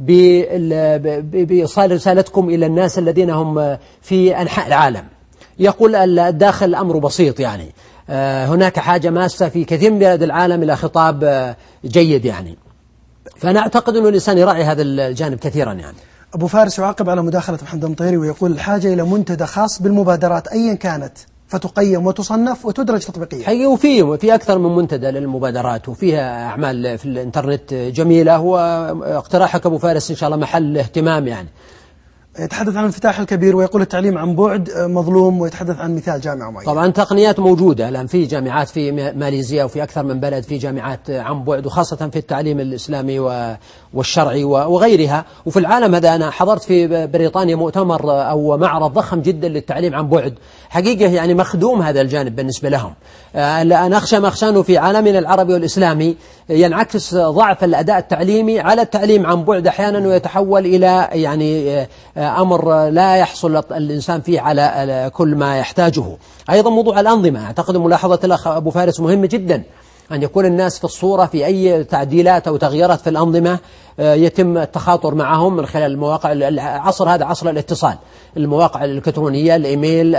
بإيصال رسالتكم إلى الناس الذين هم في أنحاء العالم. يقول الداخل الأمر بسيط، يعني هناك حاجة ماسة في كثير من بلاد العالم إلى خطاب جيد. يعني فأنا أعتقد أن الإنسان يراعي هذا الجانب كثيرا. يعني أبو فارس يعقب على مداخلة محمد مطيري ويقول الحاجة إلى منتدى خاص بالمبادرات أيا كانت، فتقيم وتصنف وتدرج تطبيقيا. حقيقي وفي أكثر من منتدى للمبادرات، وفيها أعمال في الإنترنت جميلة، واقتراحك أبو فارس إن شاء الله محل اهتمام. يعني يتحدث عن الانفتاح الكبير ويقول التعليم عن بعد مظلوم، ويتحدث عن مثال جامعة معينة. طبعا تقنيات موجودة الآن في جامعات في ماليزيا وفي أكثر من بلد، في جامعات عن بعد، وخاصة في التعليم الإسلامي والشرعي وغيرها. وفي العالم هذا أنا حضرت في بريطانيا مؤتمر أو معرض ضخم جدا للتعليم عن بعد. حقيقة يعني مخدوم هذا الجانب بالنسبة لهم. أنا أخشى ما أخشى أنه في عالمنا العربي والإسلامي ينعكس ضعف الأداء التعليمي على التعليم عن بعد أحيانا، ويتحول إلى يعني أمر لا يحصل الإنسان فيه على كل ما يحتاجه. أيضا موضوع الأنظمة، أعتقد ملاحظة الأخ أبو فارس مهمة جدا، أن يكون الناس في الصورة في أي تعديلات أو تغييرات في الأنظمة يتم التخاطر معهم من خلال المواقع. العصر هذا عصر الاتصال، المواقع الإلكترونية، الإيميل،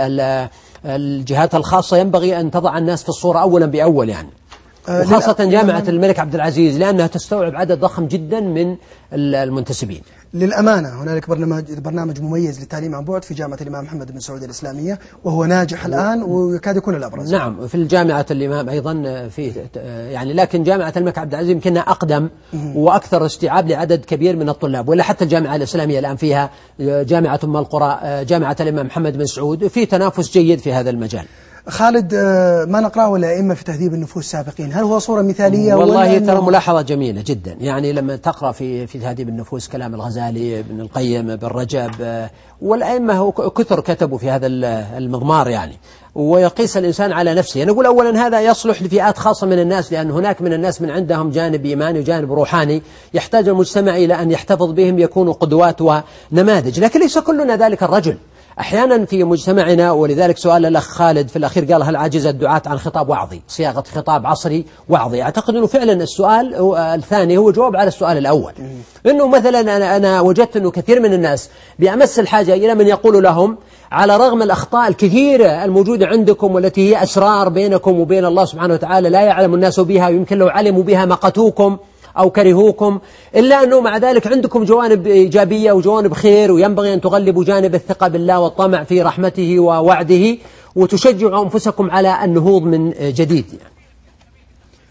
الجهات الخاصة ينبغي أن تضع الناس في الصورة أولا بأول. يعني وخاصة جامعة الملك عبد العزيز لأنها تستوعب عدد ضخم جدا من المنتسبين. للأمانة هنالك برنامج مميز للتعليم عن بعد في جامعة الإمام محمد بن سعود الإسلامية، وهو ناجح الآن ويكاد يكون الأبرز. نعم، في الجامعة الإمام أيضا في يعني، لكن جامعة الملك عبد العزيز يمكنها أقدم وأكثر استيعاب لعدد كبير من الطلاب، ولا حتى الجامعة الإسلامية الآن فيها جامعة أم القرى، جامعة الإمام محمد بن سعود، في تنافس جيد في هذا المجال. خالد، ما نقرأه الأئمة في تهذيب النفوس السابقين، هل هو صورة مثالية؟ والله ترى ملاحظة جميلة جدا. يعني لما تقرأ في تهذيب النفوس كلام الغزالي، ابن القيم، ابن رجب، والأئمة كثر كتبوا في هذا المضمار. يعني ويقيس الإنسان على نفسه. نقول أولا هذا يصلح لفئات خاصة من الناس، لأن هناك من الناس من عندهم جانب إيماني وجانب روحاني يحتاج المجتمع إلى أن يحتفظ بهم، يكونوا قدوات ونماذج. لكن ليس كلنا ذلك الرجل. أحيانا في مجتمعنا، ولذلك سؤال الأخ خالد في الأخير قال هل عجز الدعاة عن خطاب وعظي، صياغة خطاب عصري وعظي. أعتقد أنه فعلا السؤال الثاني هو جواب على السؤال الأول. إنه مثلا أنا وجدت أنه كثير من الناس بأمس الحاجة إلى من يقول لهم على رغم الأخطاء الكثيرة الموجودة عندكم والتي هي أسرار بينكم وبين الله سبحانه وتعالى لا يعلم الناس بها، ويمكن لو علموا بها مقتوكم أو كرهوكم، إلا أنه مع ذلك عندكم جوانب إيجابية وجوانب خير، وينبغي أن تغلبوا جانب الثقة بالله والطمع في رحمته ووعده، وتشجعوا أنفسكم على النهوض من جديد.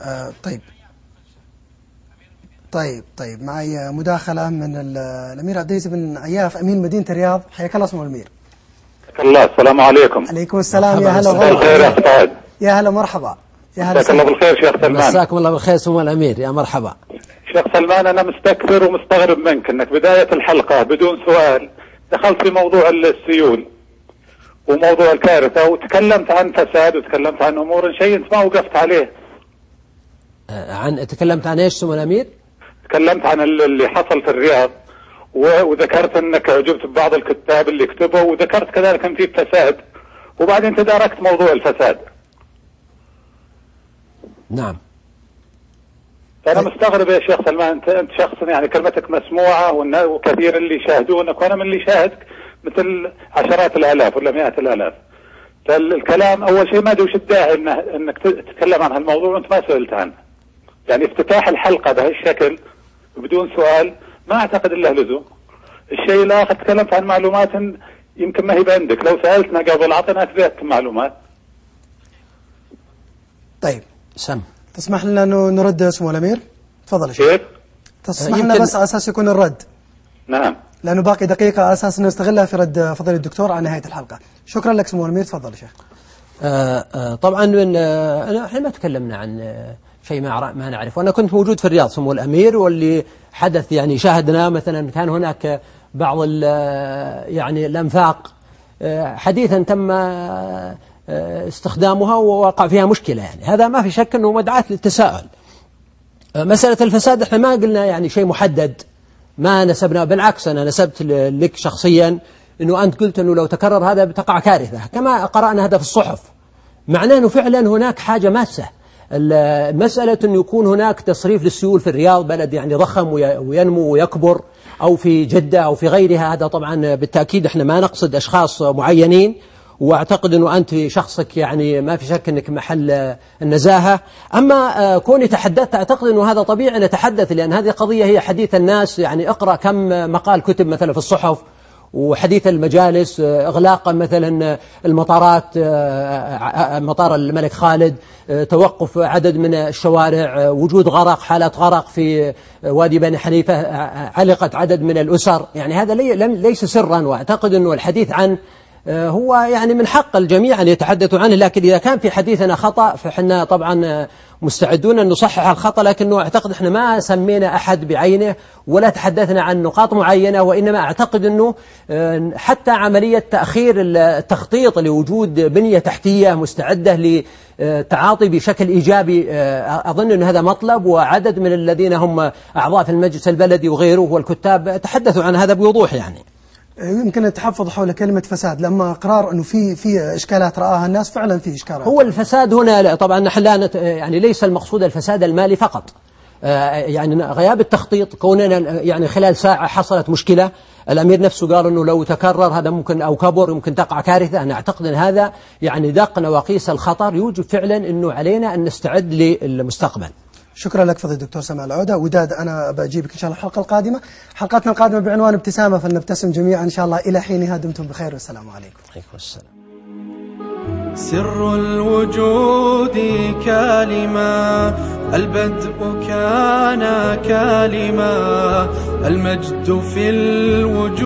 طيب معي مداخلة من الأمير عبد العزيز بن عياف أمين مدينة الرياض. حياك الله سمو الأمير. الله، السلام عليكم. عليكم السلام. يا هلا ومرحبا. يا هلا مرحبا. يا هلا. مساك الله بالخير شيخ سلمان. مساكم الله بالخير سمو الأمير. يا مرحبا شيخ سلمان. أنا مستكثر ومستغرب منك أنك بداية الحلقة بدون سؤال دخلت في موضوع السيول وموضوع الكارثة وتكلمت عن فساد وتكلمت عن أمور شيء أنت ما وقفت عليه. تكلمت عن إيش سمو الأمير؟ تكلمت عن اللي حصل في الرياض وذكرت أنك أعجبت ببعض الكتاب اللي كتبوا، وذكرت كذلك أن في فساد، وبعدين تداركت موضوع الفساد. نعم. فأنا مستغرب يا شيخ سلمان، أنت شخص يعني كلمتك مسموعة وكثير اللي يشاهدونك، وأنا من اللي يشاهدك مثل عشرات الآلاف ولا مئات الآلاف. فالكلام أول شيء ما أدري وش الداعي أنك تتكلم عن هالموضوع وأنت ما سألت عنه. يعني افتتاح الحلقة بهالشكل بدون سؤال ما أعتقد إلا لزوم. الشيء الآخر تكلمت عن معلومات يمكن ما هي عندك، لو سألتنا قبل أعطيناك زيادة معلومات. طيب تسمح لنا أنه نرد سمو الأمير؟ تفضل يا شيخ. تسمح لنا بس على أساس يكون الرد. نعم. لأنه باقي دقيقة على أساس نستغلها في رد فضيلة الدكتور على نهاية الحلقة. شكرا لك سمو الأمير. تفضل يا شيخ. طبعا احنا ما تكلمنا عن شيء ما نعرف، وأنا كنت موجود في الرياض سمو الأمير، واللي حدث يعني شاهدنا مثلا كان هناك بعض يعني الأنفاق حديثا تم استخدامها ووقع فيها مشكلة، يعني هذا ما في شك أنه مدعاة للتساؤل. مسألة الفساد احنا ما قلنا يعني شيء محدد، ما نسبنا، بالعكس أنا نسبت لك شخصيا أنه أنت قلت أنه لو تكرر هذا بتقع كارثة، كما قرأنا هذا في الصحف، معناه أنه فعلا هناك حاجة ماسة. المسألة أن يكون هناك تصريف للسيول في الرياض، بلد يعني ضخم وينمو ويكبر، أو في جدة أو في غيرها، هذا طبعا بالتأكيد احنا ما نقصد أشخاص معينين، واعتقد أنه أنت شخصك يعني ما في شك أنك محل النزاهة. أما كوني تحدثت أعتقد أنه هذا طبيعي نتحدث، لأن هذه قضية هي حديث الناس. يعني اقرأ كم مقال كتب مثلا في الصحف وحديث المجالس، إغلاق مثلا المطارات، مطار الملك خالد، توقف عدد من الشوارع، وجود غرق، حالات غرق في وادي بني حنيفة، علقت عدد من الأسر. يعني هذا ليس سرا، وأعتقد أنه الحديث عنه هو يعني من حق الجميع أن يتحدثوا عنه، لكن إذا كان في حديثنا خطأ فإحنا طبعا مستعدون أن نصحح الخطأ، لكنه أعتقد إحنا ما سمينا أحد بعينه ولا تحدثنا عن نقاط معينة، وإنما أعتقد أنه حتى عملية تأخير التخطيط لوجود بنية تحتية مستعدة للتعاطي بشكل إيجابي، أظن أن هذا مطلب، وعدد من الذين هم أعضاء في المجلس البلدي وغيره والكتاب تحدثوا عن هذا بوضوح. يعني يمكن التحفظ حول كلمة فساد، لما إقرار أنه في إشكالات رآها الناس، فعلا في إشكالات. هو الفساد هنا طبعا نحن يعني ليس المقصود الفساد المالي فقط، يعني غياب التخطيط، كوننا يعني خلال ساعة حصلت مشكلة، الأمير نفسه قال أنه لو تكرر هذا ممكن أو كبر يمكن تقع كارثة. أنا أعتقد أن هذا يعني دق نواقيس الخطر، يوجب فعلا أنه علينا أن نستعد للمستقبل. شكرا لك فضيلة الدكتور سماع العودة. وداد أنا بجيبك إن شاء الله الحلقة القادمة، حلقتنا القادمة بعنوان ابتسامة، فلنبتسم جميعا إن شاء الله. إلى حينها دمتم بخير والسلام عليكم. عليكم السلام. سر الوجود كلمة، البدء كان كلمة، المجد في الوجود